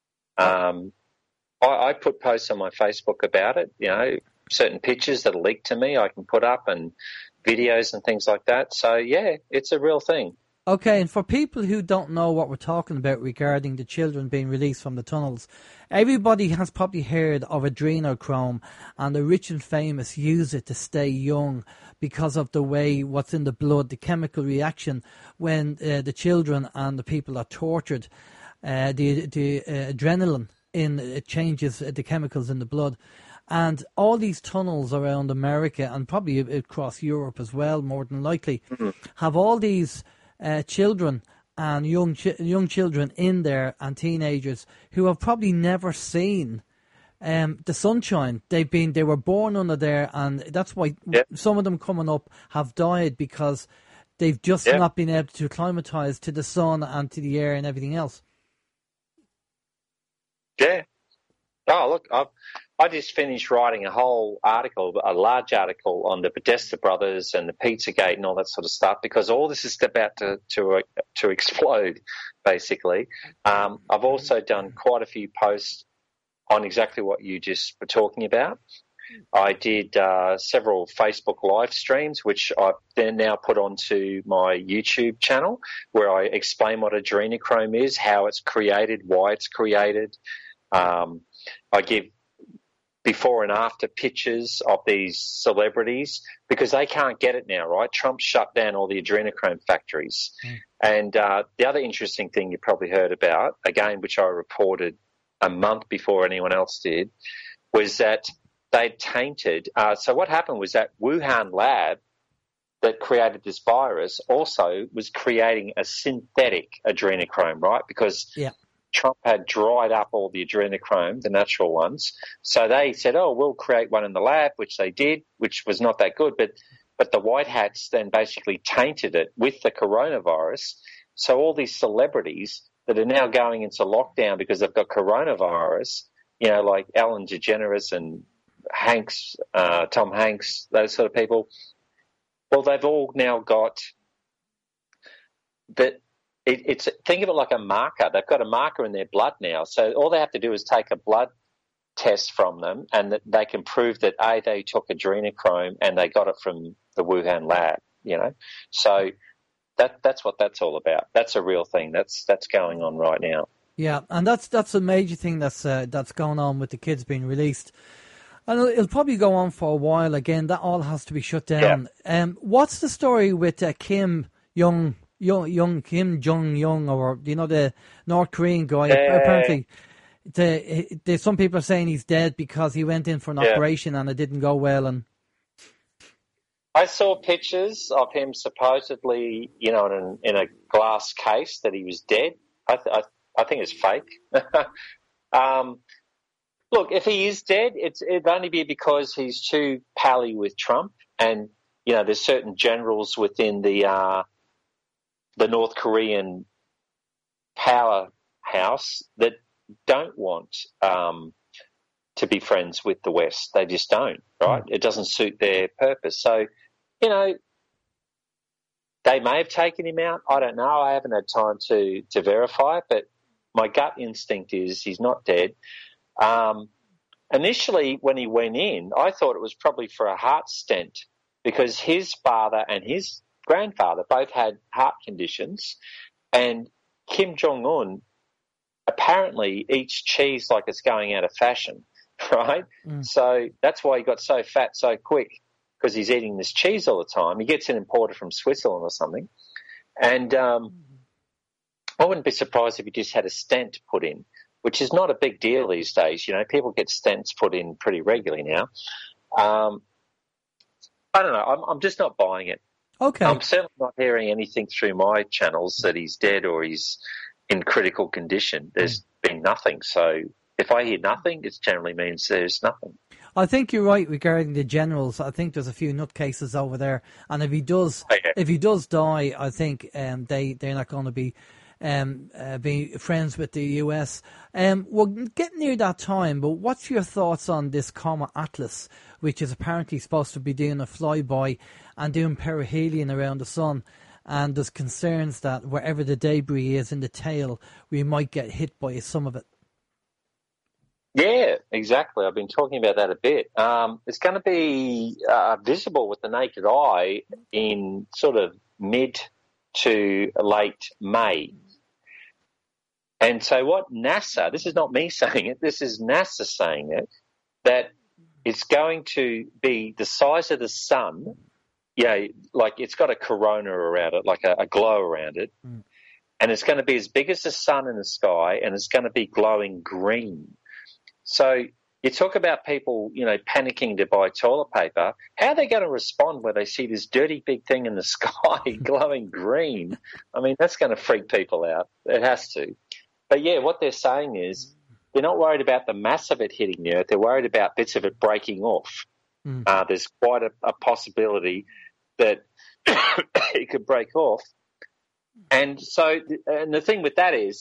S3: I put posts on my Facebook about it, certain pictures that are leaked to me I can put up and videos and things like that. So, yeah, it's a real thing.
S2: Okay, and for people who don't know what we're talking about regarding the children being released from the tunnels, everybody has probably heard of adrenochrome, and the rich and famous use it to stay young because of the way what's in the blood, the chemical reaction when the children and the people are tortured, the adrenaline it changes the chemicals in the blood. And all these tunnels around America and probably across Europe as well, more than likely, have all these children and young children in there and teenagers who have probably never seen the sunshine. They were born under there, and that's why some of them coming up have died because they've just not been able to acclimatise to the sun and to the air and everything else.
S3: Yeah. Oh, look, I just finished writing a whole article, a large article on the Podesta brothers and the Pizzagate and all that sort of stuff, because all this is about to explode, basically. I've also done quite a few posts on exactly what you just were talking about. I did several Facebook live streams, which I've then now put onto my YouTube channel, where I explain what adrenochrome is, how it's created, why it's created. I give before and after pictures of these celebrities because they can't get it now, right? Trump shut down all the adrenochrome factories. And the other interesting thing you probably heard about, again, which I reported a month before anyone else did, was that they'd tainted. So what happened was that Wuhan lab that created this virus also was creating a synthetic adrenochrome, right? Because Trump had dried up all the adrenochrome, the natural ones. So they said, we'll create one in the lab, which they did, which was not that good. But the white hats then basically tainted it with the coronavirus. So all these celebrities that are now going into lockdown because they've got coronavirus, like Ellen DeGeneres and Hanks, Tom Hanks, those sort of people, well, they've all now got that. Think of it like a marker. They've got a marker in their blood now. So all they have to do is take a blood test from them and that they can prove that, they took adrenochrome and they got it from the Wuhan lab, So that's what that's all about. That's a real thing. That's going on right now.
S2: Yeah, and that's a major thing that's going on with the kids being released. And it'll probably go on for a while again. That all has to be shut down. What's the story with Kim Kim Jong-un, or the North Korean guy? Apparently, some people are saying he's dead because he went in for an operation and it didn't go well. And
S3: I saw pictures of him supposedly, in a glass case that he was dead. I think it's fake. Look, if he is dead, it'd only be because he's too pally with Trump, and there's certain generals within the North Korean powerhouse that don't want to be friends with the West. They just don't, right? It doesn't suit their purpose. So, they may have taken him out. I don't know. I haven't had time to verify it, but my gut instinct is he's not dead. Initially, when he went in, I thought it was probably for a heart stent because his father and his grandfather both had heart conditions, and Kim Jong-un apparently eats cheese like it's going out of fashion, right? So that's why he got so fat so quick, because he's eating this cheese all the time. He gets it imported from Switzerland or something. And I wouldn't be surprised if he just had a stent put in. which is not a big deal these days. You know, people get stents put in pretty regularly now. I don't know. I'm just not buying it.
S2: Okay.
S3: I'm certainly not hearing anything through my channels that he's dead or he's in critical condition. There's been nothing. So if I hear nothing, it generally means there's nothing.
S2: I think you're right regarding the generals. I think there's a few nutcases over there, and if he does die, I think they're not going to be friends with the US. We're getting near that time, but what's your thoughts on this Comet Atlas, which is apparently supposed to be doing a flyby and doing perihelion around the sun? And there's concerns that wherever the debris is in the tail, we might get hit by some of it.
S3: Yeah, exactly. I've been talking about that a bit. It's going to be visible with the naked eye in sort of mid to late May. And so what NASA, this is not me saying it, this is NASA saying it, that it's going to be the size of the sun, like it's got a corona around it, like a glow around it, and it's going to be as big as the sun in the sky, and it's going to be glowing green. So you talk about people, panicking to buy toilet paper. How are they going to respond when they see this dirty big thing in the sky glowing green? I mean, that's going to freak people out. It has to. But, yeah, what they're saying is they're not worried about the mass of it hitting the Earth. They're worried about bits of it breaking off. There's quite a possibility that it could break off. And so the thing with that is,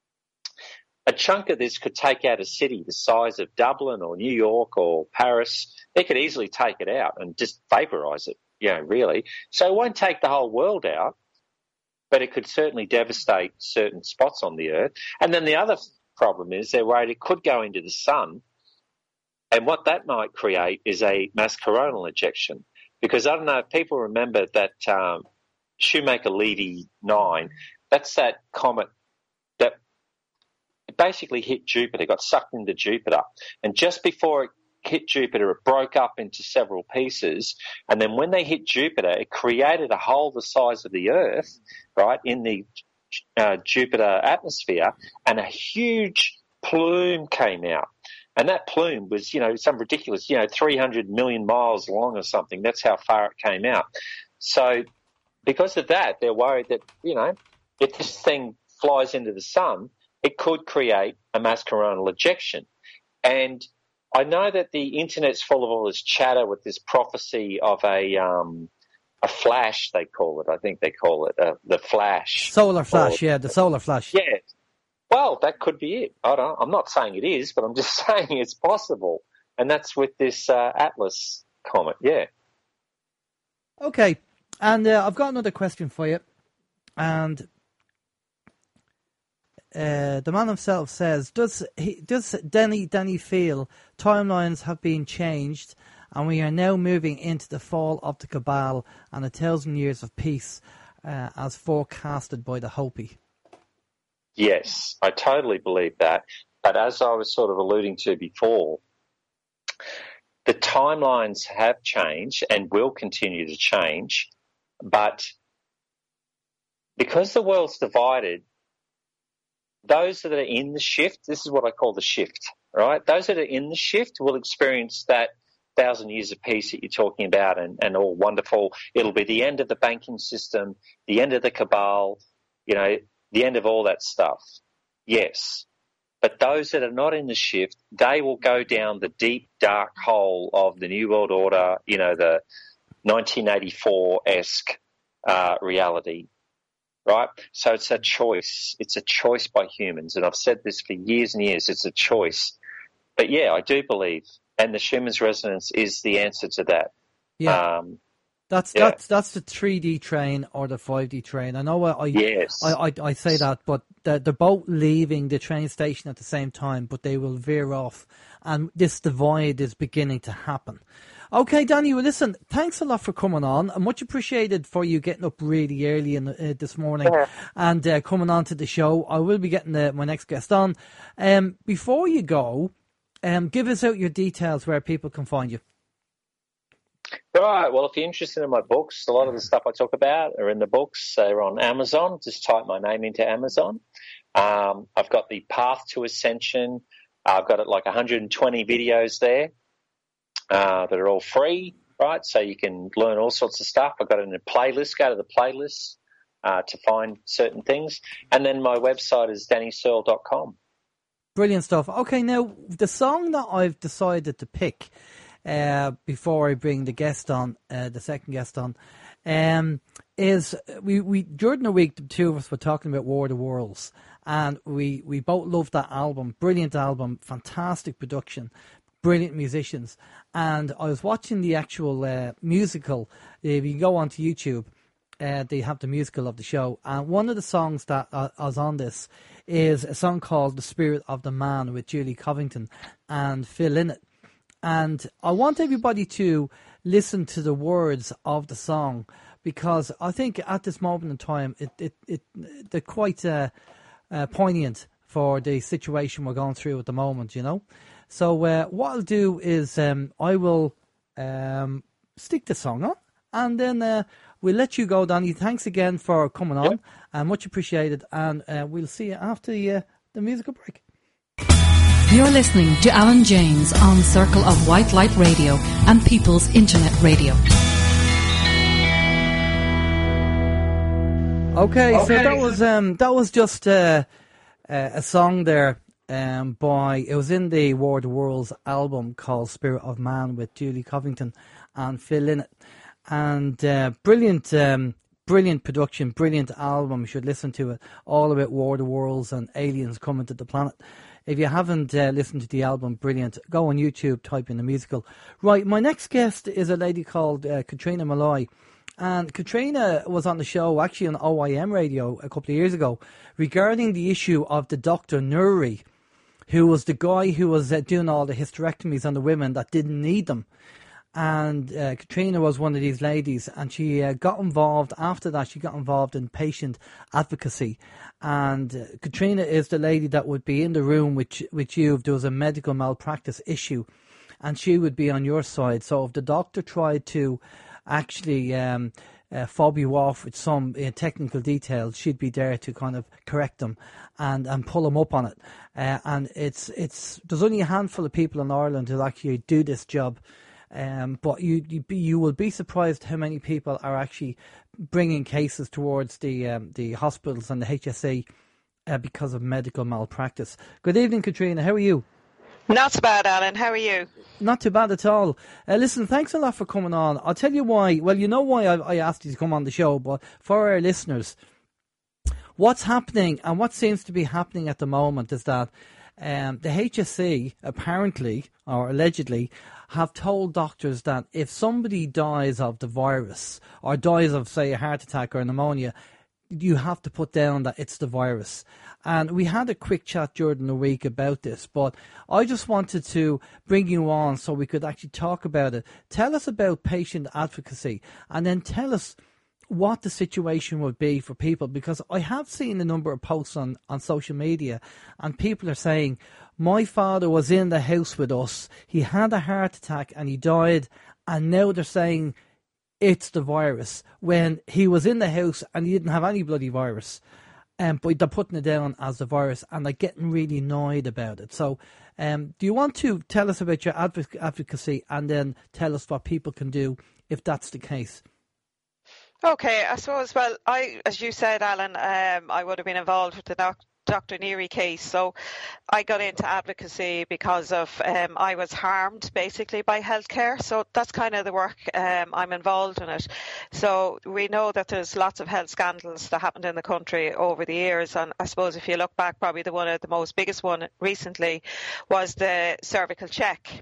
S3: a chunk of this could take out a city the size of Dublin or New York or Paris. They could easily take it out and just vaporize it, really. So it won't take the whole world out, but it could certainly devastate certain spots on the Earth. And then the other problem is they're worried it could go into the sun, and what that might create is a mass coronal ejection. Because I don't know if people remember that Shoemaker-Levy 9, that's that comet that basically hit Jupiter, got sucked into Jupiter. And just before it hit Jupiter, it broke up into several pieces. And then when they hit Jupiter, it created a hole the size of the Earth, right, in the Jupiter atmosphere, and a huge plume came out. And that plume was, some ridiculous, 300 million miles long or something. That's how far it came out. So because of that, they're worried that, if this thing flies into the sun, it could create a mass coronal ejection. And I know that the internet's full of all this chatter with this prophecy of a flash, they call it. I think they call it the flash.
S2: Solar flash, the solar flash.
S3: Yeah. Well, that could be it. I'm not saying it is, but I'm just saying it's possible. And that's with this Atlas comet, yeah.
S2: Okay. And I've got another question for you. And the man himself says, does Denny feel timelines have been changed and we are now moving into the fall of the Cabal and 1,000 years of peace as forecasted by the Hopi?
S3: Yes, I totally believe that. But as I was sort of alluding to before, the timelines have changed and will continue to change. But because the world's divided, those that are in the shift, this is what I call the shift, right? Those that are in the shift will experience that 1,000 years of peace that you're talking about and all wonderful. It'll be the end of the banking system, the end of the cabal, the end of all that stuff. Yes. But those that are not in the shift, they will go down the deep, dark hole of the New World Order, the 1984-esque reality. Right? So it's a choice. It's a choice by humans. And I've said this for years and years. It's a choice. But, yeah, I do believe. And the Schumann's resonance is the answer to that.
S2: Yeah. That's the 3D train or the 5D train. I know I say that, but they're both leaving the train station at the same time, but they will veer off. And this divide is beginning to happen. Okay, Danny, well, listen, thanks a lot for coming on. Much appreciated for you getting up really early this morning and coming on to the show. I will be getting my next guest on. Before you go, give us out your details where people can find you.
S3: All right. Well, if you're interested in my books, a lot of the stuff I talk about are in the books. They're on Amazon. Just type my name into Amazon. I've got the Path to Ascension. I've got like 120 videos there that are all free, right? So you can learn all sorts of stuff. I've got it in a playlist. Go to the playlist to find certain things. And then my website is dannysearle.com.
S2: Brilliant stuff. Okay, now the song that I've decided to pick before I bring the guest on, the second guest on, is we during the week the two of us were talking about War of the Worlds, and we both loved that album. Brilliant album, fantastic production, brilliant musicians. And I was watching the actual musical. If you can go onto YouTube, they have the musical of the show, and one of the songs that was on this is a song called "The Spirit of the Man" with Julie Covington and Phil Lynott. And I want everybody to listen to the words of the song, because I think at this moment in time they're quite poignant for the situation we're going through at the moment, you know. So what I'll do is I will stick the song on, and then we'll let you go, Danny. Thanks again for coming on.
S3: Yep.
S2: Much appreciated. And we'll see you after the musical break.
S1: You're listening to Alan James on Circle of White Light Radio and People's Internet Radio.
S2: Okay, so that was just a song there it was in the War of the Worlds album called Spirit of Man with Julie Covington and Phil Lynott. And brilliant production, brilliant album. You should listen to it. All about War of the Worlds and aliens coming to the planet. If you haven't listened to the album, brilliant. Go on YouTube, type in the musical. Right, my next guest is a lady called Katrina Malloy. And Katrina was on the show, actually on OIM radio a couple of years ago, regarding the issue of the Dr. Nuri, who was the guy who was doing all the hysterectomies on the women that didn't need them. And Katrina was one of these ladies, and she got involved. After that, she got involved in patient advocacy. And Katrina is the lady that would be in the room with you if there was a medical malpractice issue, and she would be on your side. So if the doctor tried to actually fob you off with some technical details, she'd be there to kind of correct them and pull them up on it. And there's only a handful of people in Ireland who actually do this job. But you will be surprised how many people are actually bringing cases towards the hospitals and the HSE because of medical malpractice. Good evening, Katrina. How are you?
S4: Not so bad, Alan. How are you?
S2: Not too bad at all. Listen, thanks a lot for coming on. I'll tell you why. Well, you know why I asked you to come on the show, but for our listeners, what's happening and what seems to be happening at the moment is that the HSE apparently or allegedly have told doctors that if somebody dies of the virus or dies of, say, a heart attack or pneumonia, you have to put down that it's the virus. And we had a quick chat during the week about this, but I just wanted to bring you on so we could actually talk about it. Tell us about patient advocacy, and then tell us what the situation would be for people, because I have seen a number of posts on social media, and people are saying, my father was in the house with us, he had a heart attack and he died, and now they're saying it's the virus, when he was in the house and he didn't have any bloody virus. But they're putting it down as the virus, and they're getting really annoyed about it. So do you want to tell us about your advocacy, and then tell us what people can do if that's the case?
S4: Okay, I suppose, well, as you said, Alan, I would have been involved with the Dr. Neary case. So I got into advocacy because of I was harmed basically by healthcare. So that's kind of the work I'm involved in it. So we know that there's lots of health scandals that happened in the country over the years. And I suppose if you look back, probably one of the most biggest one recently was the cervical check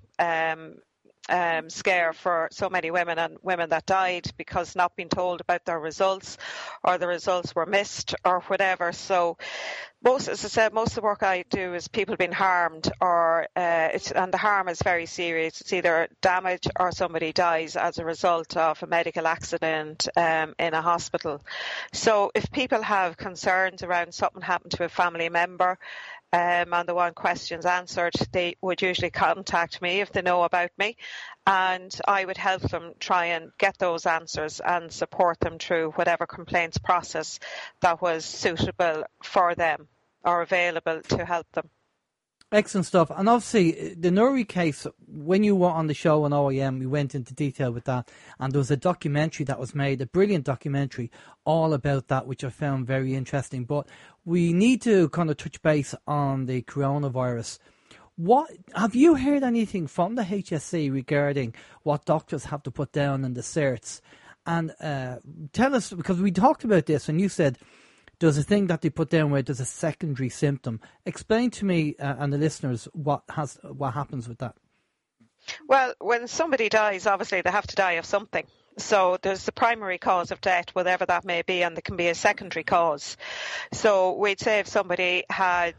S4: scare for so many women, and women that died because not being told about their results, or the results were missed or whatever. So as I said, most of the work I do is people being harmed, and the harm is very serious. It's either damage or somebody dies as a result of a medical accident in a hospital. So if people have concerns around something happened to a family member, and they want questions answered, they would usually contact me if they know about me, and I would help them try and get those answers and support them through whatever complaints process that was suitable for them. are available to help them.
S2: Excellent stuff. And obviously, the Nuri case, when you were on the show on OAM, we went into detail with that. And there was a documentary that was made, a brilliant documentary, all about that, which I found very interesting. But we need to kind of touch base on the coronavirus. What have you heard anything from the HSE regarding what doctors have to put down in the certs? And tell us, because we talked about this and you said there's a thing that they put down where there's a secondary symptom. Explain to me and the listeners what happens with that.
S4: Well, when somebody dies, obviously they have to die of something. So there's the primary cause of death, whatever that may be, and there can be a secondary cause. So we'd say if somebody had,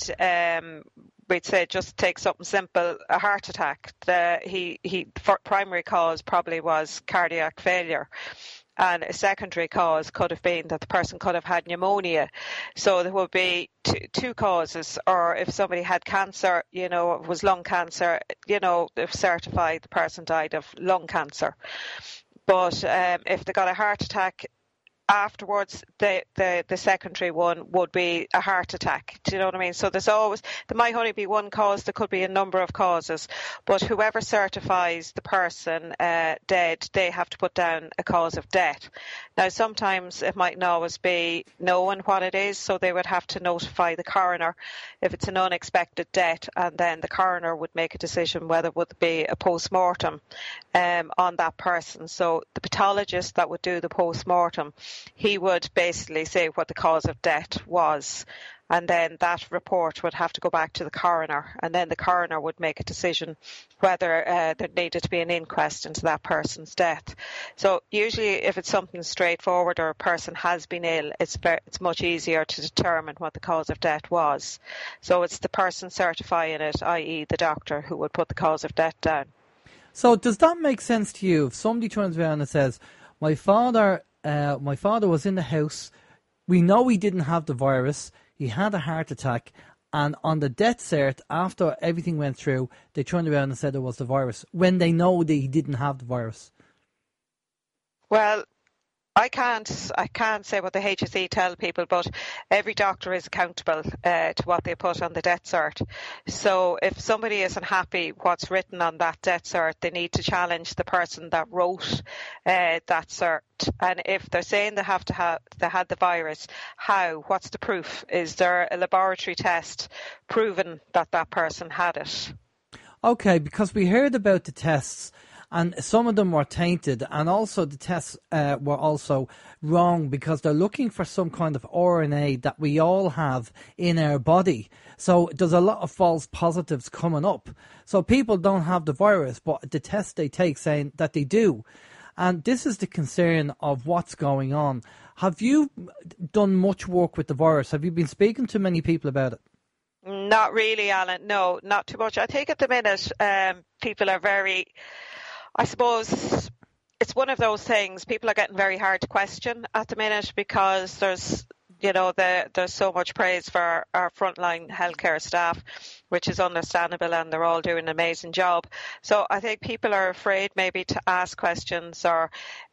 S4: we'd say just take something simple, a heart attack. Primary cause probably was cardiac failure. And a secondary cause could have been that the person could have had pneumonia. So there would be two causes. Or if somebody had cancer, it was lung cancer, if certified the person died of lung cancer. But if they got a heart attack afterwards, the secondary one would be a heart attack. Do you know what I mean? So there might only be one cause, there could be a number of causes, but whoever certifies the person dead, they have to put down a cause of death. Now sometimes it might not always be knowing what it is, so they would have to notify the coroner if it's an unexpected death, and then the coroner would make a decision whether it would be a post-mortem on that person. So the pathologist that would do the post-mortem, he would basically say what the cause of death was, and then that report would have to go back to the coroner, and then the coroner would make a decision whether there needed to be an inquest into that person's death. So usually if it's something straightforward or a person has been ill, it's much easier to determine what the cause of death was. So it's the person certifying it, i.e. the doctor, who would put the cause of death down.
S2: So does that make sense to you? If somebody turns around and says, my father was in the house, we know he didn't have the virus, he had a heart attack, and on the death cert, after everything went through, they turned around and said it was the virus, when they know that he didn't have the virus.
S4: Well, I can't say what the HSE tell people, but every doctor is accountable to what they put on the death cert. So if somebody isn't happy what's written on that death cert, they need to challenge the person that wrote that cert. And if they're saying they had the virus, how? What's the proof? Is there a laboratory test proving that person had it?
S2: Okay, because we heard about the tests, and some of them were tainted, and also the tests were also wrong because they're looking for some kind of RNA that we all have in our body. So there's a lot of false positives coming up. So people don't have the virus, but the test they take saying that they do. And this is the concern of what's going on. Have you done much work with the virus? Have you been speaking to many people about it?
S4: Not really, Alan. No, not too much. I think at the minute people are very... I suppose it's one of those things. People are getting very hard to question at the minute because there's so much praise for our frontline healthcare staff, which is understandable, and they're all doing an amazing job. So I think people are afraid maybe to ask questions or,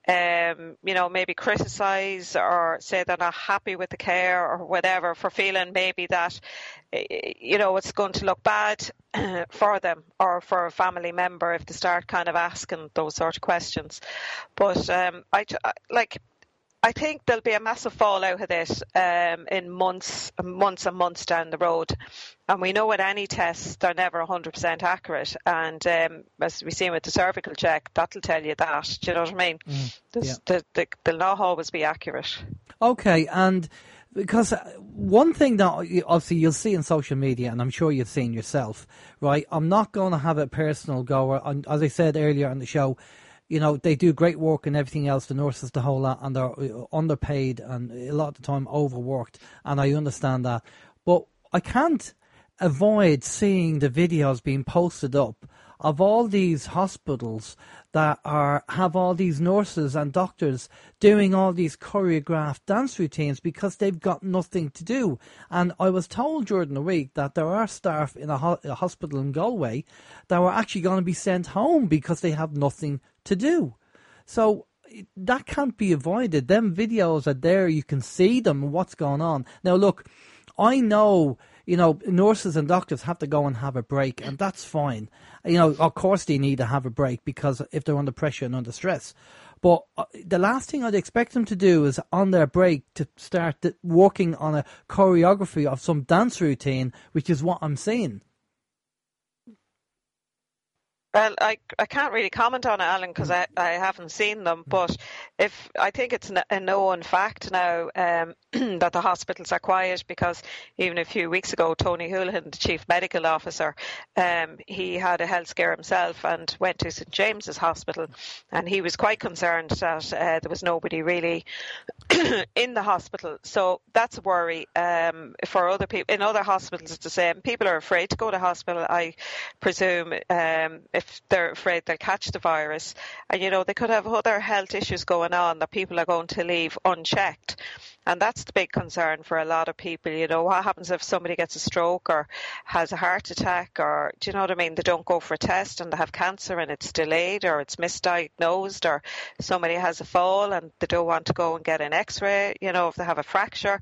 S4: maybe criticise or say they're not happy with the care or whatever, for feeling maybe that, it's going to look bad for them or for a family member if they start kind of asking those sort of questions. But I think there'll be a massive fallout of this in months and months down the road. And we know with any tests, they're never 100% accurate. And as we've seen with the cervical check, that'll tell you that. Do you know what I mean? They'll not always be accurate. Okay,
S2: and because one thing that obviously you'll see in social media, and I'm sure you've seen yourself, right? I'm not going to have a personal go. As I said earlier on the show, they do great work and everything else, the nurses, the whole lot, and they're underpaid and a lot of the time overworked, and I understand that. But I can't avoid seeing the videos being posted up of all these hospitals that have all these nurses and doctors doing all these choreographed dance routines because they've got nothing to do. And I was told during the week that there are staff in a hospital in Galway that were actually going to be sent home because they have nothing to do. So that can't be avoided. Them videos are there. You can see them, what's going on. Now, look, I know, nurses and doctors have to go and have a break, and that's fine. Of course they need to have a break because if they're under pressure and under stress. But the last thing I'd expect them to do is on their break to start working on a choreography of some dance routine, which is what I'm seeing.
S4: Well, I can't really comment on it, Alan, because I haven't seen them. But I think it's a known fact now that the hospitals are quiet, because even a few weeks ago, Tony Holohan, the Chief Medical Officer, he had a health scare himself and went to St James's Hospital, and he was quite concerned that there was nobody really in the hospital. So that's a worry for other people. In other hospitals, it's the same. People are afraid to go to hospital, I presume, if they're afraid they'll catch the virus. And, they could have other health issues going on that people are going to leave unchecked. And that's the big concern for a lot of people. What happens if somebody gets a stroke or has a heart attack, or, do you know what I mean? They don't go for a test and they have cancer and it's delayed, or it's misdiagnosed, or somebody has a fall and they don't want to go and get an x-ray, if they have a fracture.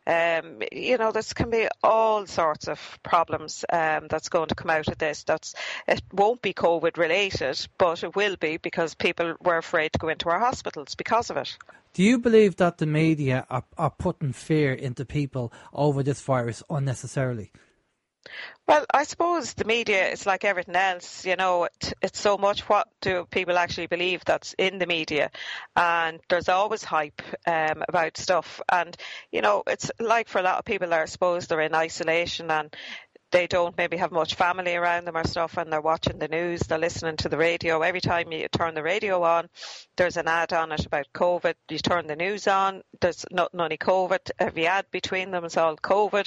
S4: This can be all sorts of problems that's going to come out of this. It won't be COVID related, but it will be, because people were afraid to go into our hospitals because of it.
S2: Do you believe that the media are putting fear into people over this virus unnecessarily?
S4: Well, I suppose the media is like everything else. It's so much, what do people actually believe that's in the media? And there's always hype about stuff. And, it's like for a lot of people, I suppose they're in isolation and they don't maybe have much family around them or stuff, and they're watching the news, they're listening to the radio. Every time you turn the radio on, there's an ad on it about COVID. You turn the news on, there's not only COVID. Every ad between them is all COVID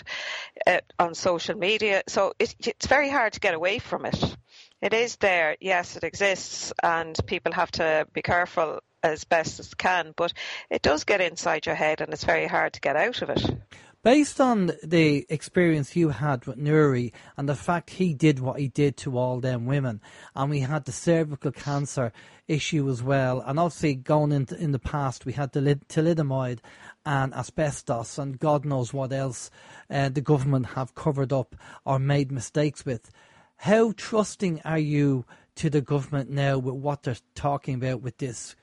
S4: on social media. So it's very hard to get away from it. It is there, yes, it exists, and people have to be careful as best as can, but it does get inside your head and it's very hard to get out of it.
S2: Based on the experience you had with Nuri and the fact he did what he did to all them women, and we had the cervical cancer issue as well, and obviously going in the past we had the thalidomide and asbestos and God knows what else the government have covered up or made mistakes with. How trusting are you to the government now with what they're talking about with this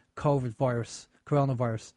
S2: coronavirus?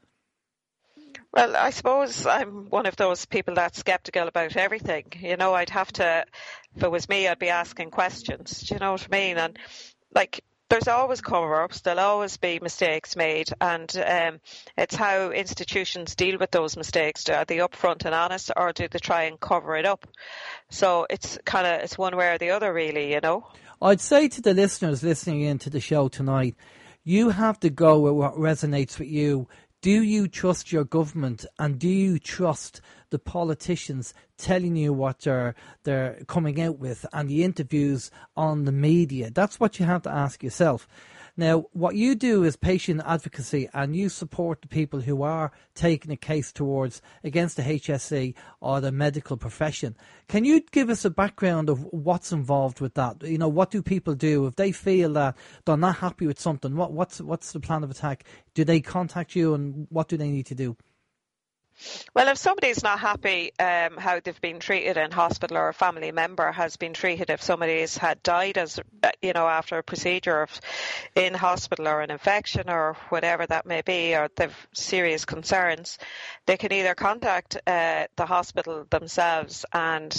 S4: Well, I suppose I'm one of those people that's sceptical about everything. I'd have to, if it was me, I'd be asking questions. Do you know what I mean? And there's always cover-ups, there'll always be mistakes made, and it's how institutions deal with those mistakes. Are they upfront and honest, or do they try and cover it up? So it's one way or the other, really,
S2: I'd say to the listeners listening in to the show tonight, you have to go with what resonates with you. Do you trust your government, and do you trust the politicians telling you what they're coming out with and the interviews on the media? That's what you have to ask yourself. Now, what you do is patient advocacy, and you support the people who are taking a case against the HSE or the medical profession. Can you give us a background of what's involved with that? What do people do if they feel that they're not happy with something? What's the plan of attack? Do they contact you, and what do they need to do?
S4: Well, if somebody's not happy how they've been treated in hospital, or a family member has been treated, if somebody has died after a procedure in hospital, or an infection or whatever that may be, or they've serious concerns, they can either contact the hospital themselves and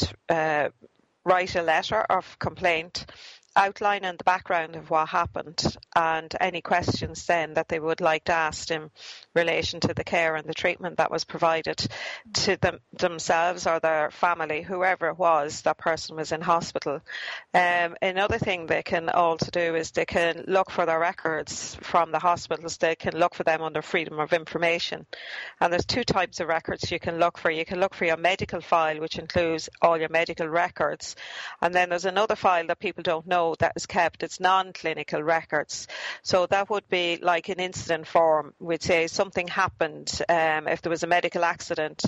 S4: write a letter of complaint outlining the background of what happened and any questions then that they would like to ask in relation to the care and the treatment that was provided to themselves or their family, whoever it was, that person was in hospital. Another thing they can also do is they can look for their records from the hospitals. They can look for them under Freedom of Information. And there's two types of records you can look for. You can look for your medical file, which includes all your medical records. And then there's another file that people don't know that is kept. It's non-clinical records. So that would be like an incident form. We'd say something happened. If there was a medical accident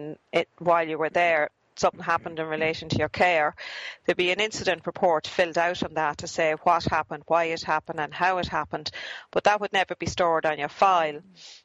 S4: while you were there, something happened in relation to your care, there'd be an incident report filled out on that to say what happened, why it happened and how it happened, but that would never be stored on your file.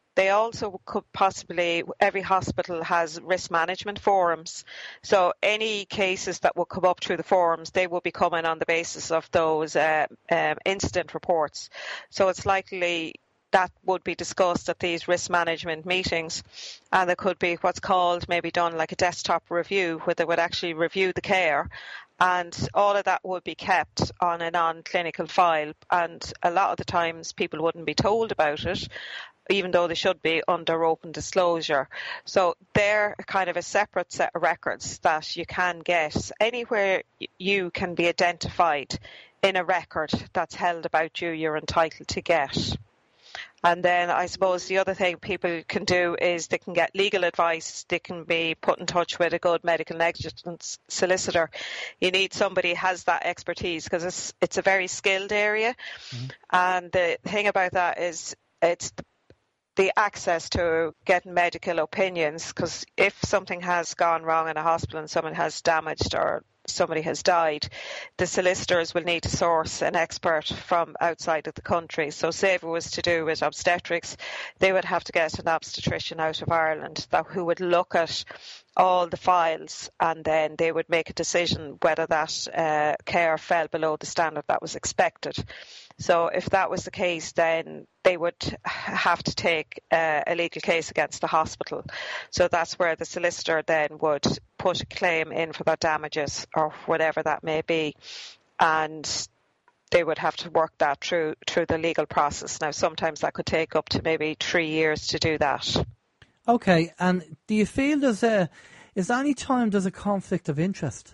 S4: they also could possibly, every hospital has risk management forums. So any cases that will come up through the forums, they will be coming on the basis of those incident reports. So it's likely that would be discussed at these risk management meetings, and there could be what's called maybe done like a desktop review where they would actually review the care, and all of that would be kept on a non-clinical file, and a lot of the times people wouldn't be told about it, even though they should be under open disclosure. So they're kind of a separate set of records that you can get anywhere you can be identified in a record that's held about you, you're entitled to get. And then I suppose the other thing people can do is they can get legal advice. They can be put in touch with a good medical negligence solicitor. You need somebody who has that expertise because it's a very skilled area. Mm-hmm. And the thing about that is it's the access to getting medical opinions, because if something has gone wrong in a hospital and someone has damaged or somebody has died, the solicitors will need to source an expert from outside of the country. So say if it was to do with obstetrics, they would have to get an obstetrician out of Ireland who would look at all the files, and then they would make a decision whether that care fell below the standard that was expected. So if that was the case, then they would have to take a legal case against the hospital. So that's where the solicitor then would put a claim in for their damages or whatever that may be. And they would have to work that through the legal process. Now, sometimes that could take up to maybe 3 years to do that.
S2: Okay, and do you feel is there any time there's a conflict of interest?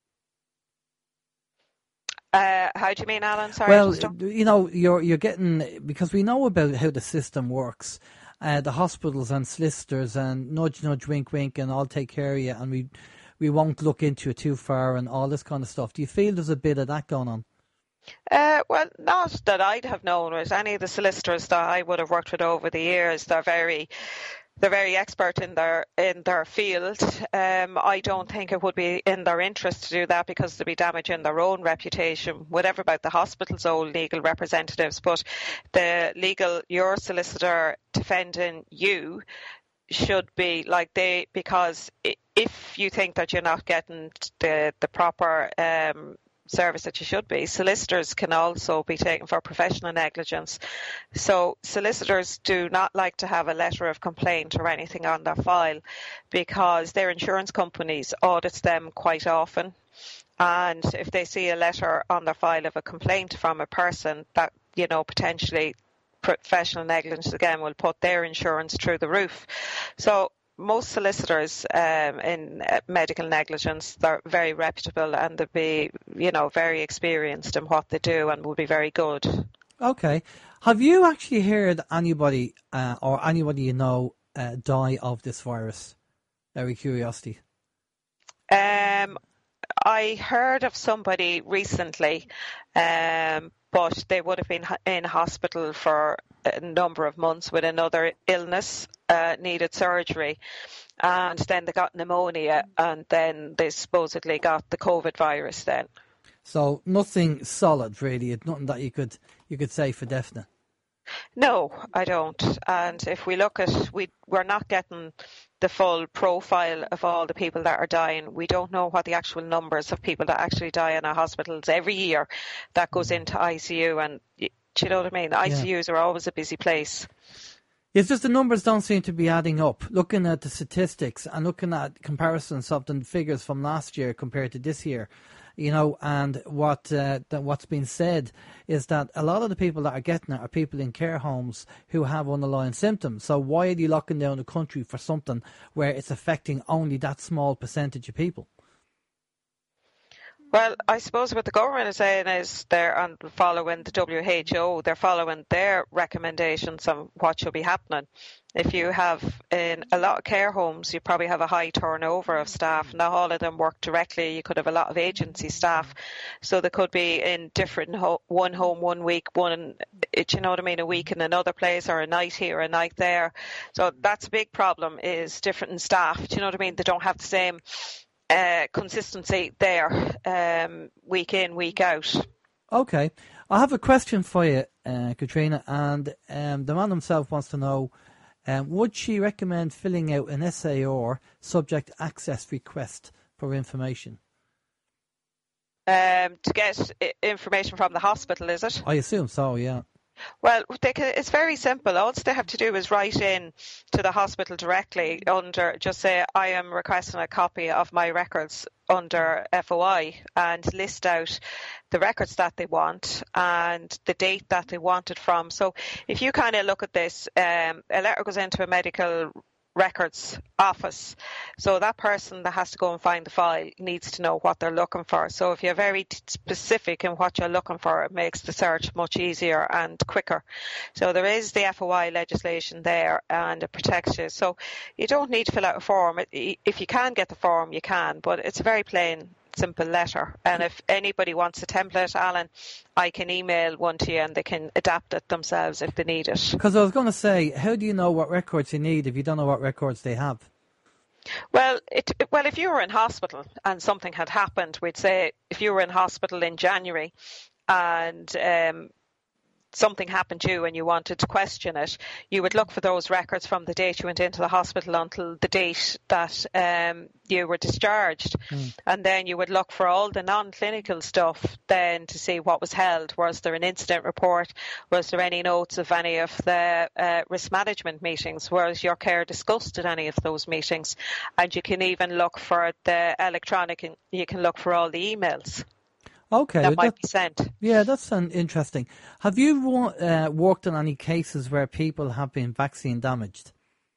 S4: How do you mean, Alan? Sorry.
S2: Well, you're getting, because we know about how the system works. The hospitals and solicitors and nudge, nudge, wink, wink, and I'll take care of you, and we won't look into it too far and all this kind of stuff. Do you feel there's a bit of that going on?
S4: Well, not that I'd have known with any of the solicitors that I would have worked with over the years. They're very expert in their field. I don't think it would be in their interest to do that because they'd be damaging their own reputation, whatever about the hospital's own legal representatives. But your solicitor defending you should be because if you think that you're not getting the proper service that you should be, solicitors can also be taken for professional negligence. So solicitors do not like to have a letter of complaint or anything on their file because their insurance companies audits them quite often. And if they see a letter on their file of a complaint from a person, that, potentially professional negligence again will put their insurance through the roof. So most solicitors in medical negligence, they're very reputable and they'll be, very experienced in what they do and will be very good. Okay.
S2: Have you actually heard anybody or anybody die of this virus? Out of curiosity.
S4: I heard of somebody recently, but they would have been in hospital for a number of months with another illness, needed surgery, and then they got pneumonia, and then they supposedly got the COVID virus then.
S2: So nothing solid, really. Nothing that you could say for definite.
S4: No, I don't. And if we look at, we're not getting the full profile of all the people that are dying. We don't know what the actual numbers of people that actually die in our hospitals every year that goes into ICU. And do you know what I mean? ICUs are always a busy place.
S2: It's just the numbers don't seem to be adding up. Looking at the statistics and looking at comparisons of the figures from last year compared to this year, and what's been said is that a lot of the people that are getting it are people in care homes who have underlying symptoms. So why are you locking down the country for something where it's affecting only that small percentage of people?
S4: Well, I suppose what the government is saying is they're following the WHO. They're following their recommendations on what should be happening. If you have in a lot of care homes, you probably have a high turnover of staff. Not all of them work directly. You could have a lot of agency staff. So they could be in different, one home 1 week, a week in another place, or a night here, a night there. So that's a big problem, is different in staff. Do you know what I mean? They don't have the same consistency there, week in, week out.
S2: Okay. I have a question for you, Katrina, and the man himself wants to know, would she recommend filling out an SAR subject access request for information?
S4: To get information from the hospital, is it?
S2: I assume so, yeah.
S4: Well, it's very simple. All they have to do is write in to the hospital directly just say, I am requesting a copy of my records under FOI, and list out the records that they want and the date that they want it from. So if you kind of look at this, a letter goes into a medical records office. So that person that has to go and find the file needs to know what they're looking for. So if you're very specific in what you're looking for, it makes the search much easier and quicker. So there is the FOI legislation there, and it protects you. So you don't need to fill out a form. If you can get the form, you can, but it's a very plain, simple letter. And if anybody wants a template, Alan, I can email one to you and they can adapt it themselves if they need it.
S2: Because I was going to say, how do you know what records you need if you don't know what records they have?
S4: Well, if you were in hospital and something had happened, we'd say if you were in hospital in January and something happened to you and you wanted to question it, you would look for those records from the date you went into the hospital until the date that you were discharged. And then you would look for all the non-clinical stuff then to see what was held. Was there an incident report? Was there any notes of any of the risk management meetings? Was your care discussed at any of those meetings? And you can even look for the electronic, and you can look for all the emails.
S2: Okay,
S4: that might be sent.
S2: Yeah, that's interesting. Have you worked on any cases where people have been vaccine damaged?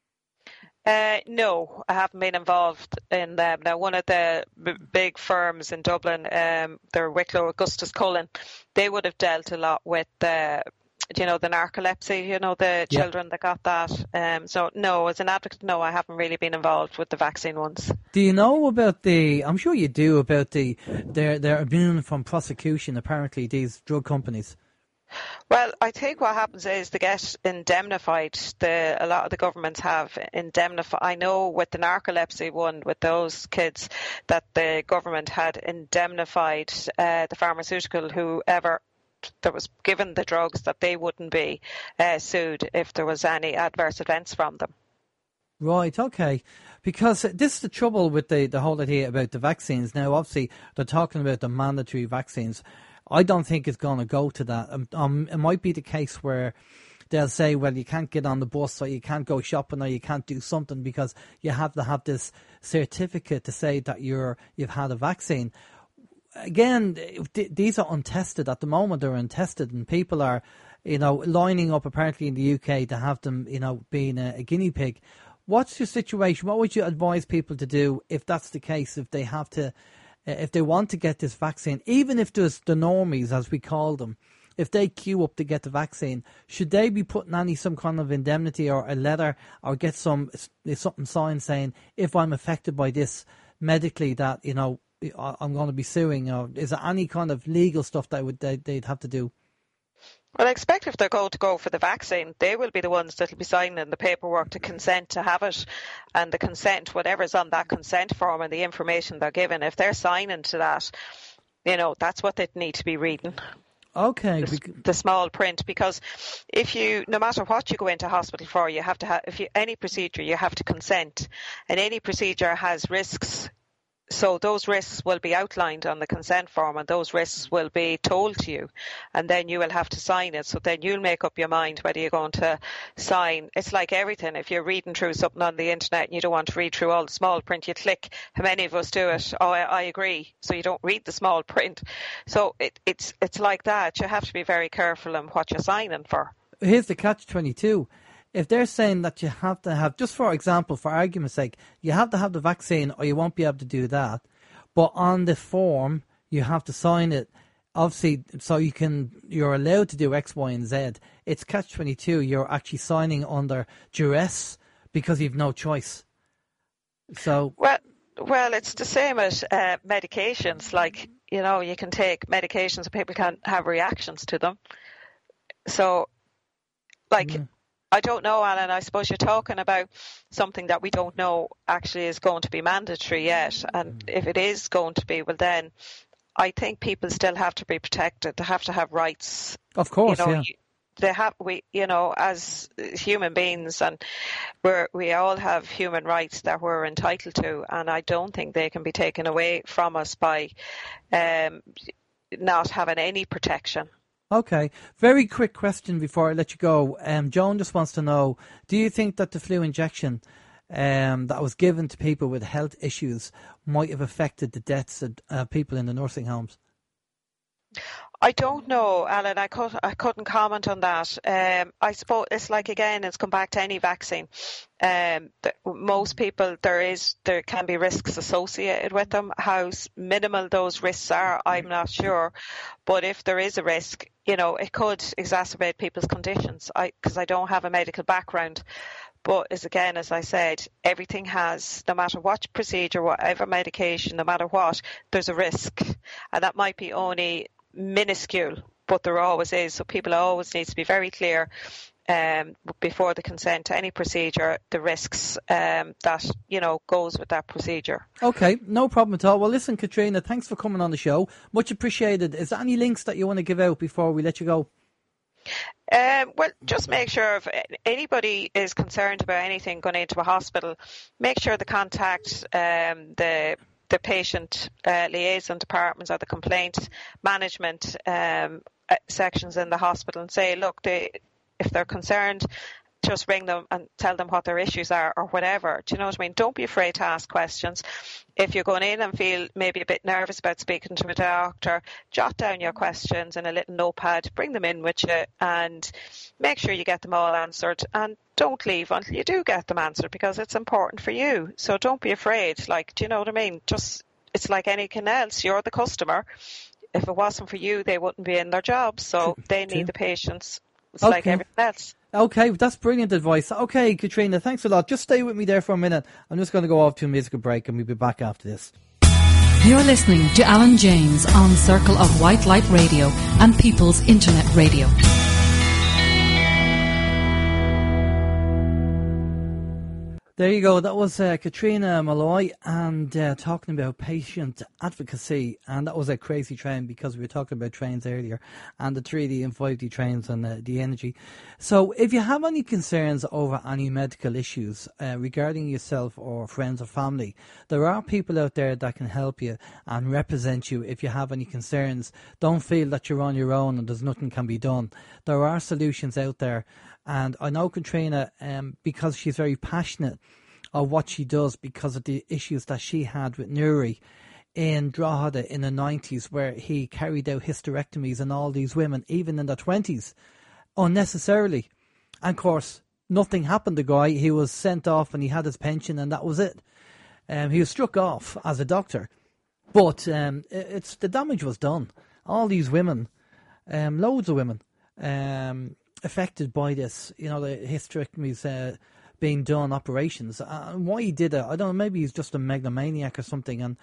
S4: No, I haven't been involved in them. Now, one of the big firms in Dublin, they're Wicklow Augustus Cullen, they would have dealt a lot with the narcolepsy, the children that got that. So no, as an advocate, no, I haven't really been involved with the vaccine ones.
S2: Do you know about I'm sure you do, about they're immune from prosecution, apparently, these drug companies?
S4: Well, I think what happens is they get indemnified. A lot of the governments have indemnified. I know with the narcolepsy one, with those kids, that the government had indemnified the pharmaceutical, whoever that was given the drugs, that they wouldn't be sued if there was any adverse events from them.
S2: Right, okay. Because this is the trouble with the whole idea about the vaccines. Now, obviously, they're talking about the mandatory vaccines. I don't think it's going to go to that. It might be the case where they'll say, well, you can't get on the bus, or you can't go shopping, or you can't do something because you have to have this certificate to say that you've had a vaccine. Again, these are untested at the moment. They're untested, and people are, lining up apparently in the UK to have them, being a guinea pig. What's your situation? What would you advise people to do if that's the case? If they want to get this vaccine, even if there's the normies, as we call them, if they queue up to get the vaccine, should they be putting some kind of indemnity or a letter, or get something signed saying, if I'm affected by this medically, that I'm going to be suing? Or is there any kind of legal stuff that they'd have to do?
S4: Well, I expect if they're going to go for the vaccine, they will be the ones that will be signing the paperwork to consent to have it. And the consent, whatever's on that consent form and the information they're given, if they're signing to that, that's what they need to be reading.
S2: Okay.
S4: The small print, because no matter what you go into hospital for, you have to have, any procedure, you have to consent. And any procedure has risks. So those risks will be outlined on the consent form, and those risks will be told to you, and then you will have to sign it. So then you'll make up your mind whether you're going to sign. It's like everything. If you're reading through something on the internet and you don't want to read through all the small print, you click. How many of us do it? Oh, I agree. So you don't read the small print. So it's like that. You have to be very careful in what you're signing for.
S2: Here's the catch-22. If they're saying that you have to have, just for example, for argument's sake, you have to have the vaccine or you won't be able to do that, but on the form you have to sign it, obviously, so you're allowed to do X, Y, and Z. It's catch-22. You're actually signing under duress because you've no choice. So
S4: well, it's the same as medications. Like, you can take medications and people can have reactions to them. So, I don't know, Alan. I suppose you're talking about something that we don't know actually is going to be mandatory yet. And if it is going to be, well, then I think people still have to be protected. They have to have rights.
S2: Of course, yeah.
S4: as human beings, and we all have human rights that we're entitled to, and I don't think they can be taken away from us by not having any protection.
S2: Okay, very quick question before I let you go. Joan just wants to know, do you think that the flu injection that was given to people with health issues might have affected the deaths of people in the nursing homes?
S4: I don't know, Alan. I couldn't comment on that. I suppose it's like, again, it's come back to any vaccine. Most people, there can be risks associated with them. How minimal those risks are, I'm not sure. But if there is a risk, it could exacerbate people's conditions. Because I don't have a medical background. But as I said, everything has, no matter what procedure, whatever medication, no matter what, there's a risk. And that might be only minuscule, but there always is. So people always need to be very clear before they consent to any procedure, the risks that goes with that procedure.
S2: Okay, no problem at all. Well, listen, Katrina, thanks for coming on the show. Much appreciated. Is there any links that you want to give out before we let you go?
S4: Well, just make sure if anybody is concerned about anything going into a hospital, make sure to contact the patient liaison departments or the complaint management sections in the hospital and say, look, if they're concerned, just ring them and tell them what their issues are or whatever. Do you know what I mean? Don't be afraid to ask questions. If you're going in and feel maybe a bit nervous about speaking to a doctor, jot down your questions in a little notepad, bring them in with you and make sure you get them all answered, and don't leave until you do get them answered, because it's important for you. So don't be afraid. Do you know what I mean? It's like anything else. You're the customer. If it wasn't for you, they wouldn't be in their jobs. So they need the patients. It's like everything else.
S2: Okay, that's brilliant advice. Okay, Katrina, thanks a lot. Just stay with me there for a minute. I'm just going to go off to a musical break and we'll be back after this.
S1: You're listening to Alan James on Circle of White Light Radio and People's Internet Radio.
S2: There you go. That was Katrina Malloy and talking about patient advocacy. And that was a crazy train, because we were talking about trains earlier and the 3D and 5D trains and the energy. So if you have any concerns over any medical issues regarding yourself or friends or family, there are people out there that can help you and represent you if you have any concerns. Don't feel that you're on your own and there's nothing can be done. There are solutions out there. And I know Katrina, because she's very passionate of what she does, because of the issues that she had with Nuri in Drogheda in the 90s, where he carried out hysterectomies on all these women, even in their 20s, unnecessarily. And of course, nothing happened to the guy. He was sent off and he had his pension and that was it. He was struck off as a doctor. But the damage was done. All these women, loads of women, affected by this, the hysterectomies being done, operations. Why he did it, I don't know, maybe he's just a megalomaniac or something. And,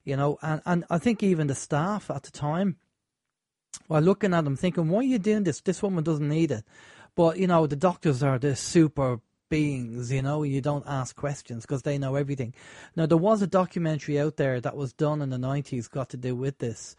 S2: and I think even the staff at the time were looking at him thinking, why are you doing this? This woman doesn't need it. But, the doctors are the super beings, you don't ask questions because they know everything. Now, there was a documentary out there that was done in the 90s, got to do with this.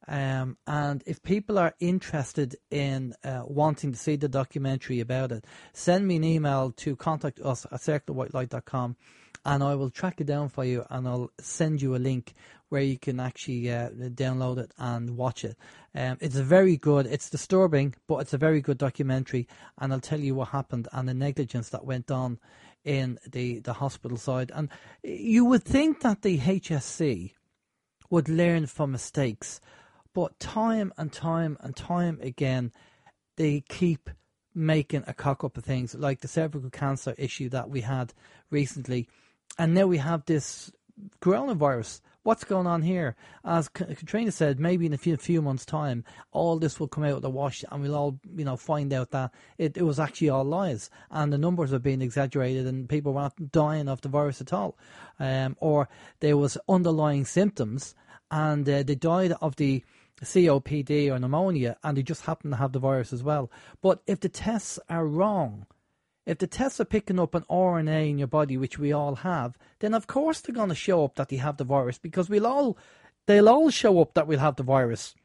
S2: And if people are interested in wanting to see the documentary about it, send me an email to contact us at circlewhitelight.com and I will track it down for you and I'll send you a link where you can actually download it and watch it. It's very good. It's disturbing, but it's a very good documentary, and I'll tell you what happened and the negligence that went on in the hospital side. And you would think that the HSC would learn from mistakes, but time and time and time again, they keep making a cock-up of things, like the cervical cancer issue that we had recently. And now we have this coronavirus. What's going on here? As Katrina said, maybe in a few months' time, all this will come out of the wash and we'll all, find out that it was actually all lies and the numbers are being exaggerated and people were not dying of the virus at all. Or there was underlying symptoms and they died of the COPD or pneumonia and they just happen to have the virus as well. But if the tests are wrong, if the tests are picking up an RNA in your body, which we all have, then of course they're going to show up that they have the virus, because they'll all show up that we'll have the virus.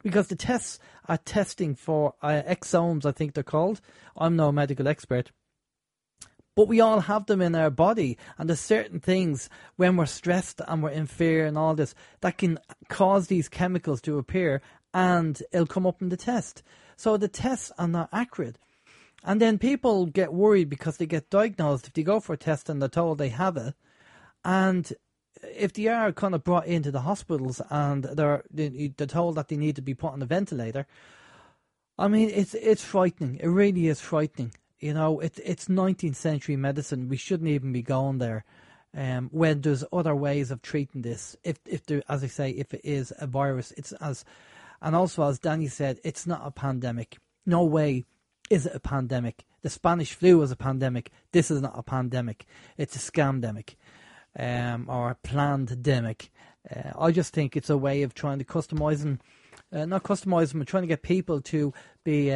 S2: because the tests are testing for exomes, I think they're called. I'm no medical expert. But we all have them in our body, and there's certain things when we're stressed and we're in fear and all this that can cause these chemicals to appear, and it'll come up in the test. So the tests are not accurate. And then people get worried because they get diagnosed if they go for a test and they're told they have it. And if they are kind of brought into the hospitals and they're told that they need to be put on a ventilator, I mean, it's frightening. It really is frightening. You know, it's 19th century medicine. We shouldn't even be going there. When there's other ways of treating this. If there, as I say, if it is a virus, and also as Danny said, it's not a pandemic. No way is it a pandemic. The Spanish flu was a pandemic. This is not a pandemic. It's a scamdemic, or a planned-demic. I just think it's a way of trying to not customize them, but trying to get people to be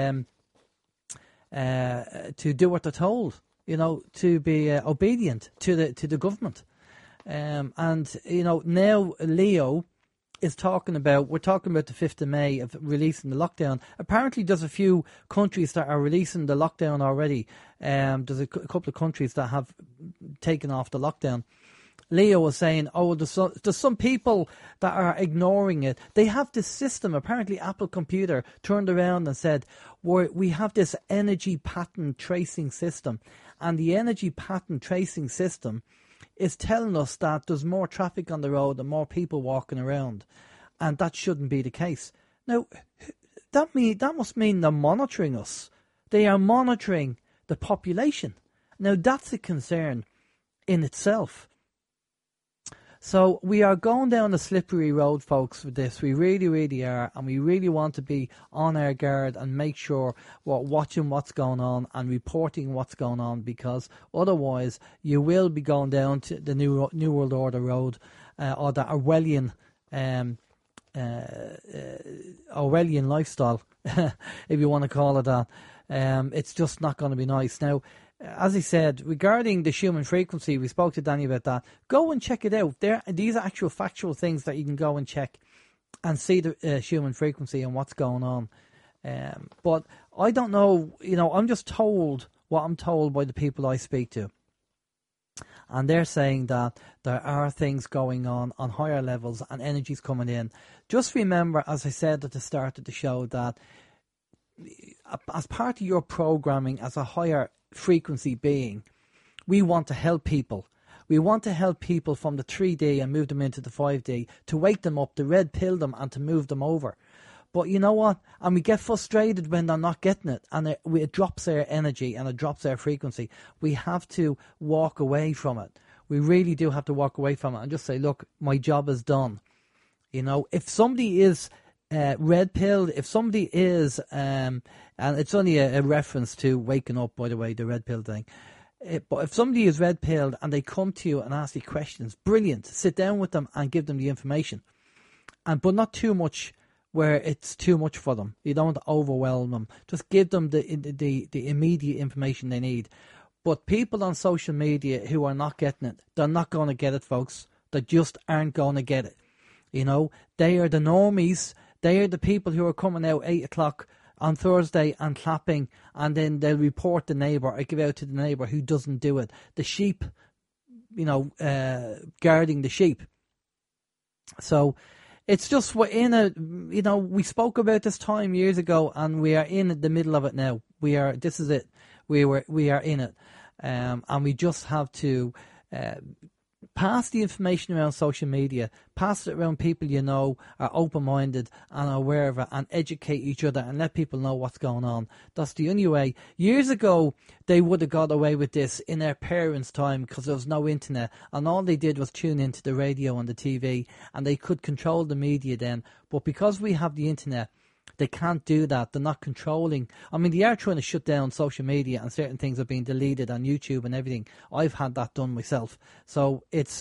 S2: to do what they're told. You know, to be obedient to the government. And you know, now Leo is talking about, we're talking about the 5th of May of releasing the lockdown. Apparently there's a few countries that are releasing the lockdown already. There's a couple of countries that have taken off the lockdown. Leo was saying, there's some people that are ignoring it. They have this system. Apparently Apple Computer turned around and said, we have this energy pattern tracing system. And the energy pattern tracing system is telling us that there's more traffic on the road and more people walking around. And that shouldn't be the case. Now, that must mean they're monitoring us. They are monitoring the population. Now, that's a concern in itself. So we are going down a slippery road, folks, with this. We really, really are. And we really want to be on our guard and make sure we're watching what's going on and reporting what's going on, because otherwise you will be going down to the New World Order road, or the Orwellian lifestyle, if you want to call it that. It's just not going to be nice. Now, as I said, regarding the Schumann frequency, we spoke to Danny about that. Go and check it out. These are actual factual things that you can go and check and see the Schumann frequency and what's going on. But I don't know, you know, I'm just told what I'm told by the people I speak to. And they're saying that there are things going on higher levels and energy's coming in. Just remember, as I said at the start of the show, that as part of your programming as a higher frequency being, we want to help people. We want to help people from the 3D and move them into the 5D, to wake them up, to red pill them and to move them over. But you know what? And we get frustrated when they're not getting it, and it drops their energy and it drops their frequency. We have to walk away from it. We really do have to walk away from it and just say, look, my job is done. You know, if somebody is red pilled, if somebody is, and it's only a reference to waking up, by the way, the red pill thing. But if somebody is red pilled and they come to you and ask you questions, brilliant. Sit down with them and give them the information, but not too much where it's too much for them. You don't want to overwhelm them. Just give them the immediate information they need. But people on social media who are not getting it, they're not going to get it, folks. They just aren't going to get it. You know, they are the normies. They are the people who are coming out 8 o'clock on Thursday and clapping, and then they'll report the neighbour or give out to the neighbour who doesn't do it. The sheep, you know, guarding the sheep. So it's just, we're in a, you know, we spoke about this time years ago, and we are in the middle of it now. This is it. We are in it. And we just have to pass the information around social media, pass it around people you know are open-minded and are aware of it, and educate each other and let people know what's going on. That's the only way. Years ago, they would have got away with this in their parents' time because there was no internet, and all they did was tune into the radio and the TV, and they could control the media then. But because we have the internet, they can't do that. They're not controlling. I mean, they are trying to shut down social media, and certain things are being deleted on YouTube and everything. I've had that done myself. So it's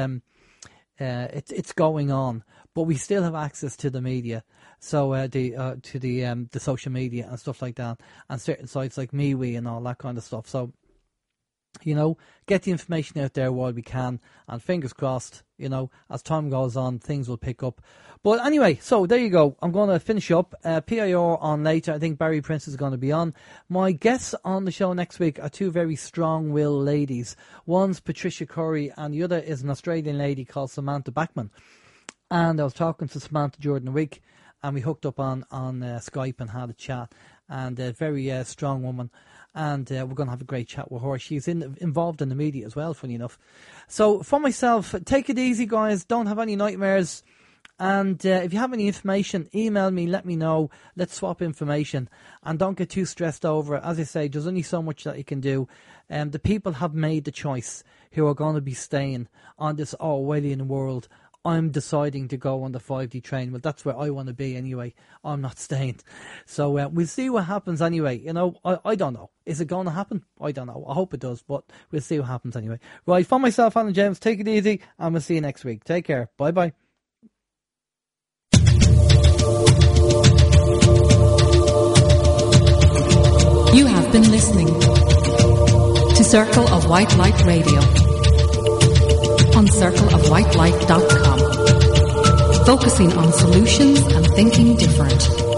S2: going on, but we still have access to the media. So to the social media and stuff like that, and certain sites like MeWe and all that kind of stuff. So get the information out there while we can, and fingers crossed, as time goes on, things will pick up. But anyway, so there you go. I'm going to finish up. PIR on later. I think Barry Prince is going to be on. My guests on the show next week are two very strong-willed ladies. One's Patricia Curry, and the other is an Australian lady called Samantha Backman. And I was talking to Samantha during the week, and we hooked up on Skype and had a chat. And a very strong woman. And we're going to have a great chat with her. She's involved in the media as well, funny enough. So for myself, take it easy, guys. Don't have any nightmares. And if you have any information, email me, let me know. Let's swap information. And don't get too stressed over it. As I say, there's only so much that you can do. The people have made the choice who are going to be staying on this Orwellian world. I'm deciding to go on the 5D train. Well, that's where I want to be anyway. I'm not staying. So we'll see what happens anyway. I don't know. Is it going to happen? I don't know. I hope it does, but we'll see what happens anyway. Right, for myself, Alan James, take it easy, and we'll see you next week. Take care. Bye-bye.
S1: You have been listening to Circle of White Light Radio on circleofwhitelight.com, focusing on solutions and thinking different.